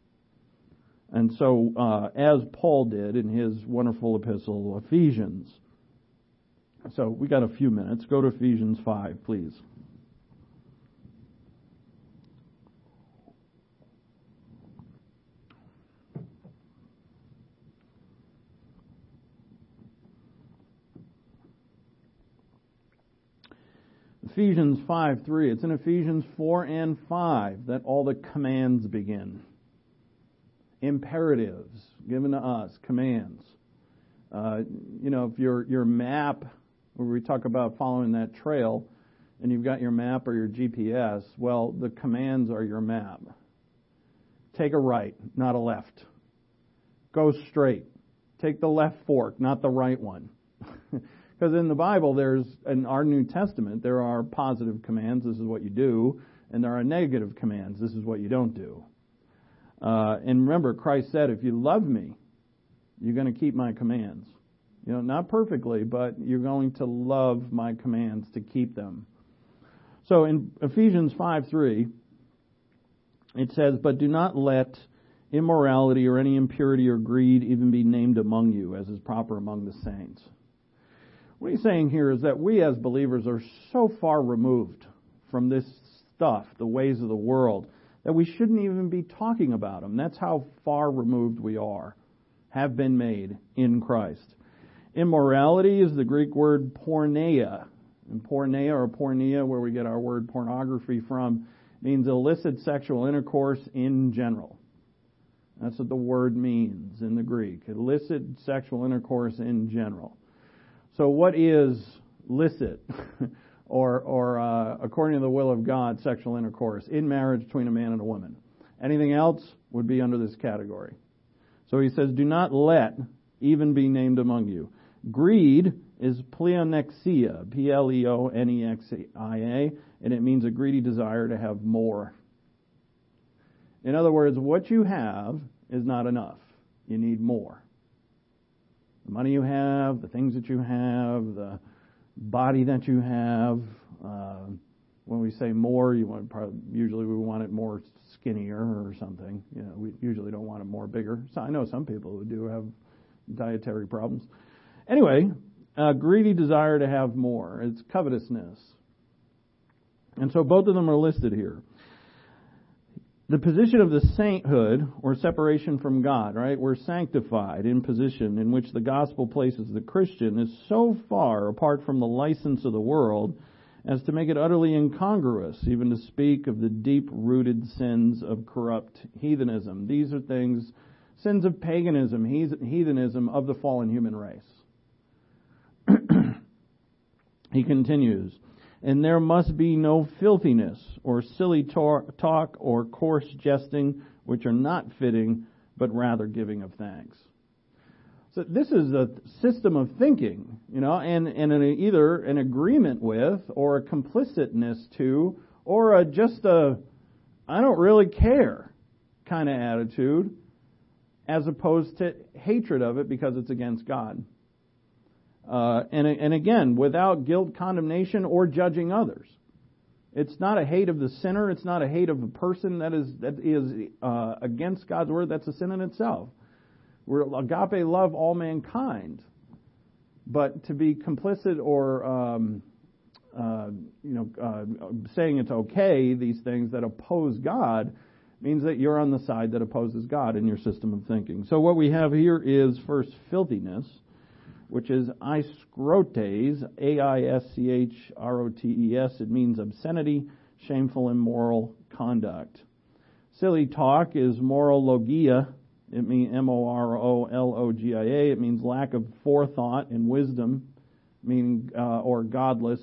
And so, uh, as Paul did in his wonderful epistle, Ephesians. So, we got a few minutes. Go to Ephesians five, please. Ephesians five three. It's in Ephesians four and five that all the commands begin. Imperatives given to us, commands. Uh, you know, if your your map, where we talk about following that trail, and you've got your map or your G P S, well, the commands are your map. Take a right, not a left. Go straight. Take the left fork, not the right one. Because in the Bible, there's, in our New Testament, there are positive commands, this is what you do, and there are negative commands, this is what you don't do. Uh, and remember, Christ said, if you love me, you're going to keep my commands. You know, not perfectly, but you're going to love my commands to keep them. So in Ephesians five three, it says, but do not let immorality or any impurity or greed even be named among you, as is proper among the saints. What he's saying here is that we as believers are so far removed from this stuff, the ways of the world, that we shouldn't even be talking about them. That's how far removed we are, have been made in Christ. Immorality is the Greek word porneia. And porneia or pornea, where we get our word pornography from, means illicit sexual intercourse in general. That's what the word means in the Greek. Illicit sexual intercourse in general. So what is licit or, or uh, according to the will of God, sexual intercourse in marriage between a man and a woman? Anything else would be under this category. So he says, do not let even be named among you. Greed is pleonexia, P L E O N E X I A, and it means a greedy desire to have more. In other words, what you have is not enough. You need more. The money you have, the things that you have, the body that you have. Uh, when we say more, you want probably, usually we want it more skinnier or something. You know, we usually don't want it more bigger. So I know some people who do have dietary problems. Anyway, a greedy desire to have more. It's covetousness. And so both of them are listed here. The position of the sainthood, or separation from God, right? We're sanctified in position in which the gospel places the Christian is so far apart from the license of the world as to make it utterly incongruous, even to speak of the deep-rooted sins of corrupt heathenism. These are things, sins of paganism, heathenism of the fallen human race. He continues, and there must be no filthiness or silly talk or coarse jesting, which are not fitting, but rather giving of thanks. So this is a system of thinking, you know, and, and an, either an agreement with or a complicitness to or a, just a I don't really care kind of attitude, as opposed to hatred of it because it's against God. Uh, and, and again, without guilt, condemnation, or judging others. It's not a hate of the sinner. It's not a hate of a person that is that is uh, against God's word. That's a sin in itself. We're agape love all mankind, but to be complicit or um, uh, you know uh, saying it's okay, these things that oppose God, means that you're on the side that opposes God in your system of thinking. So what we have here is first filthiness, which is aischrotes, A I S C H R O T E S. It means obscenity, shameful, immoral conduct. Silly talk is morologia. It means M O R O L O G I A. It means lack of forethought and wisdom, meaning uh, or godless.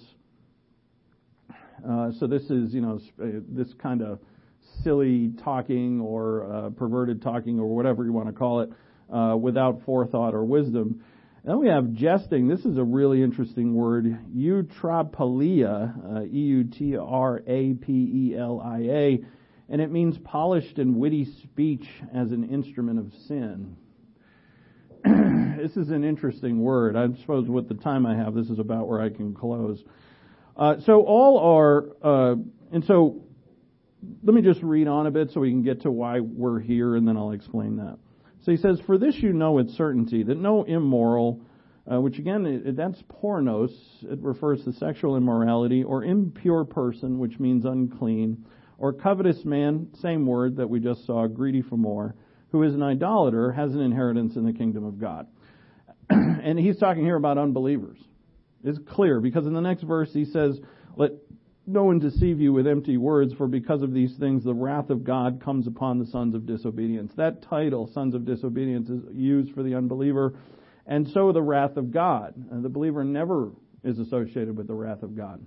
Uh, so this is, you know, this kind of silly talking or uh, perverted talking or whatever you want to call it, uh, without forethought or wisdom. Then we have jesting. This is a really interesting word, eutrapelia, uh, E U T R A P E L I A, and it means polished and witty speech as an instrument of sin. This is an interesting word. I suppose with the time I have, this is about where I can close. Uh, so all are, uh, and so let me just read on a bit so we can get to why we're here, and then I'll explain that. So he says, for this you know with certainty that no immoral, uh, which again, it, that's pornos, it refers to sexual immorality, or impure person, which means unclean, or covetous man, same word that we just saw, greedy for more, who is an idolater, has an inheritance in the kingdom of God. And he's talking here about unbelievers. It's clear, because in the next verse he says, let no one deceive you with empty words, for because of these things the wrath of God comes upon the sons of disobedience. That title, sons of disobedience, is used for the unbeliever, and so the wrath of God. And the believer never is associated with the wrath of God.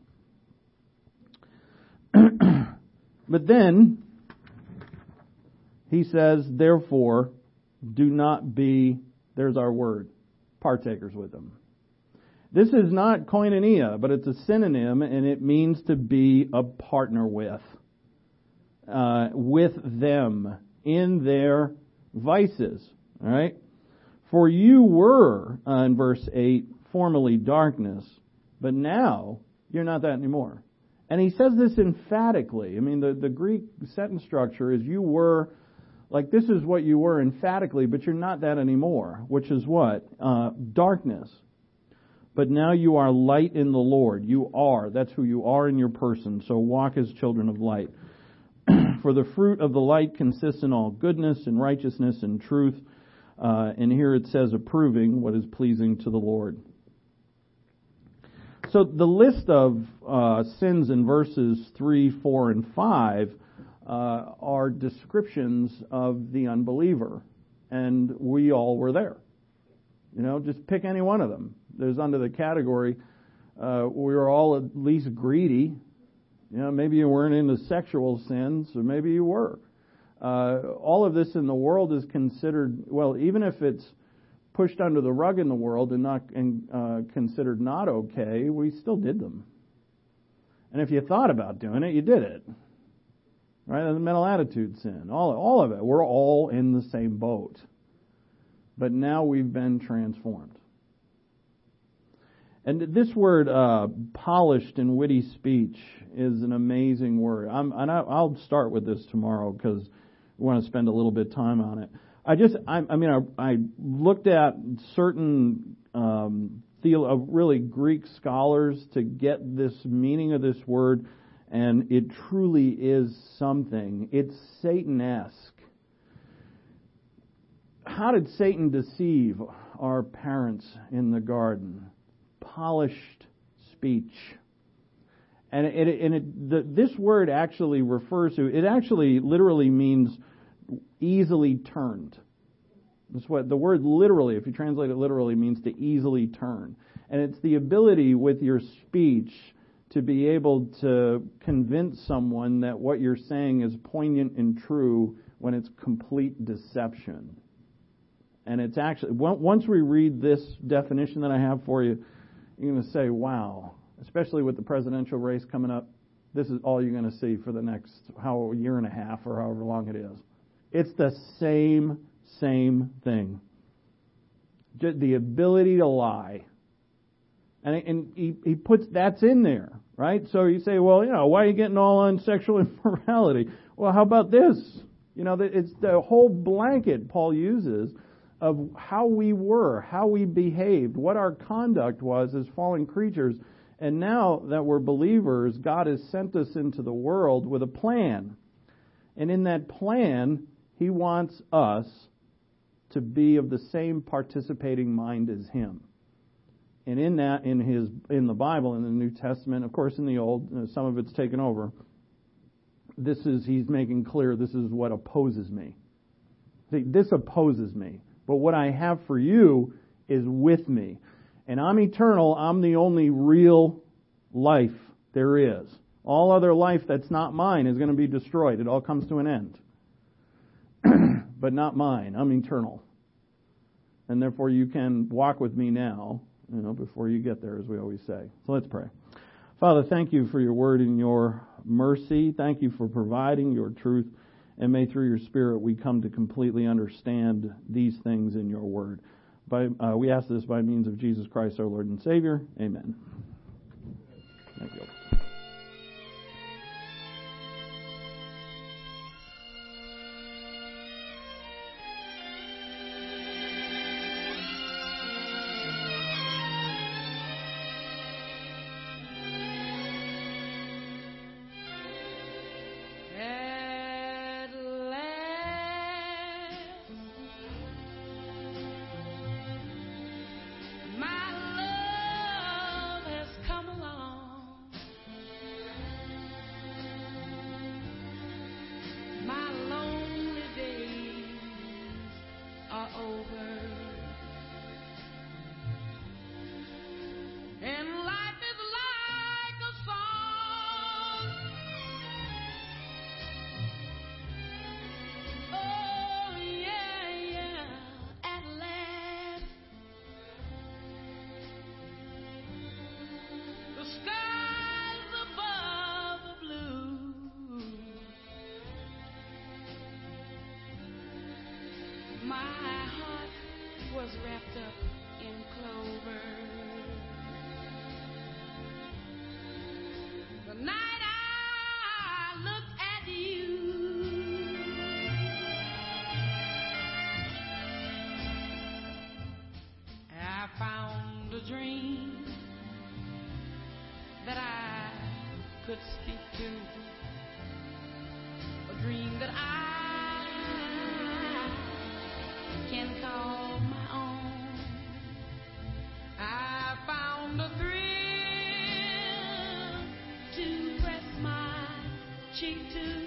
But then he says, therefore, do not be, there's our word, partakers with them. This is not koinonia, but it's a synonym, and it means to be a partner with, uh, with them in their vices. All right? For you were, uh, in verse eight, formerly darkness, but now you're not that anymore. And he says this emphatically. I mean, the, the Greek sentence structure is you were, like this is what you were emphatically, but you're not that anymore, which is what? Uh, darkness. But now you are light in the Lord. You are. That's who you are in your person. So walk as children of light. For the fruit of the light consists in all goodness and righteousness and truth. Uh, and here it says approving what is pleasing to the Lord. So the list of uh, sins in verses three, four, and five uh, are descriptions of the unbeliever. And we all were there. You know, just pick any one of them. There's under the category, uh, we were all at least greedy. You know, maybe you weren't into sexual sins, or maybe you were. Uh, all of this in the world is considered, well, even if it's pushed under the rug in the world and not and, uh, considered not okay, we still did them. And if you thought about doing it, you did it. Right? The mental attitude sin, all all of it. We're all in the same boat. But now we've been transformed. And this word, uh, polished and witty speech, is an amazing word. I'm, and I, I'll start with this tomorrow because we want to spend a little bit of time on it. I just, I, I mean, I, I looked at certain um, theolo- really Greek scholars to get this meaning of this word, and it truly is something. It's Satan-esque. How did Satan deceive our parents in the garden? Polished speech. And, it, and it, the, this word actually refers to, it actually literally means easily turned. That's what the word literally, if you translate it literally, means to easily turn. And it's the ability with your speech to be able to convince someone that what you're saying is poignant and true when it's complete deception. And it's actually, once we read this definition that I have for you, you're going to say, wow, especially with the presidential race coming up, this is all you're going to see for the next how year and a half or however long it is. It's the same, same thing. The ability to lie. And, and he, he puts, that's in there, right? So you say, well, you know, why are you getting all on sexual immorality? Well, how about this? You know, it's the whole blanket Paul uses of how we were, how we behaved, what our conduct was as fallen creatures. And now that we're believers, God has sent us into the world with a plan. And in that plan, He wants us to be of the same participating mind as Him. And in that, in His, in the Bible, in the New Testament, of course in the Old, some of it's taken over, this is, He's making clear, this is what opposes me. See, this opposes me. But what I have for you is with me. And I'm eternal. I'm the only real life there is. All other life that's not mine is going to be destroyed. It all comes to an end. But not mine. I'm eternal. And therefore you can walk with me now, you know, before you get there, as we always say. So let's pray. Father, thank you for your word and your mercy. Thank you for providing your truth. And may through your Spirit we come to completely understand these things in your word. By, uh, we ask this by means of Jesus Christ, our Lord and Savior. Amen. Thank you. Wrapped up in clover. The night I looked at you, I found a dream that I could speak to, a dream that I can call speak to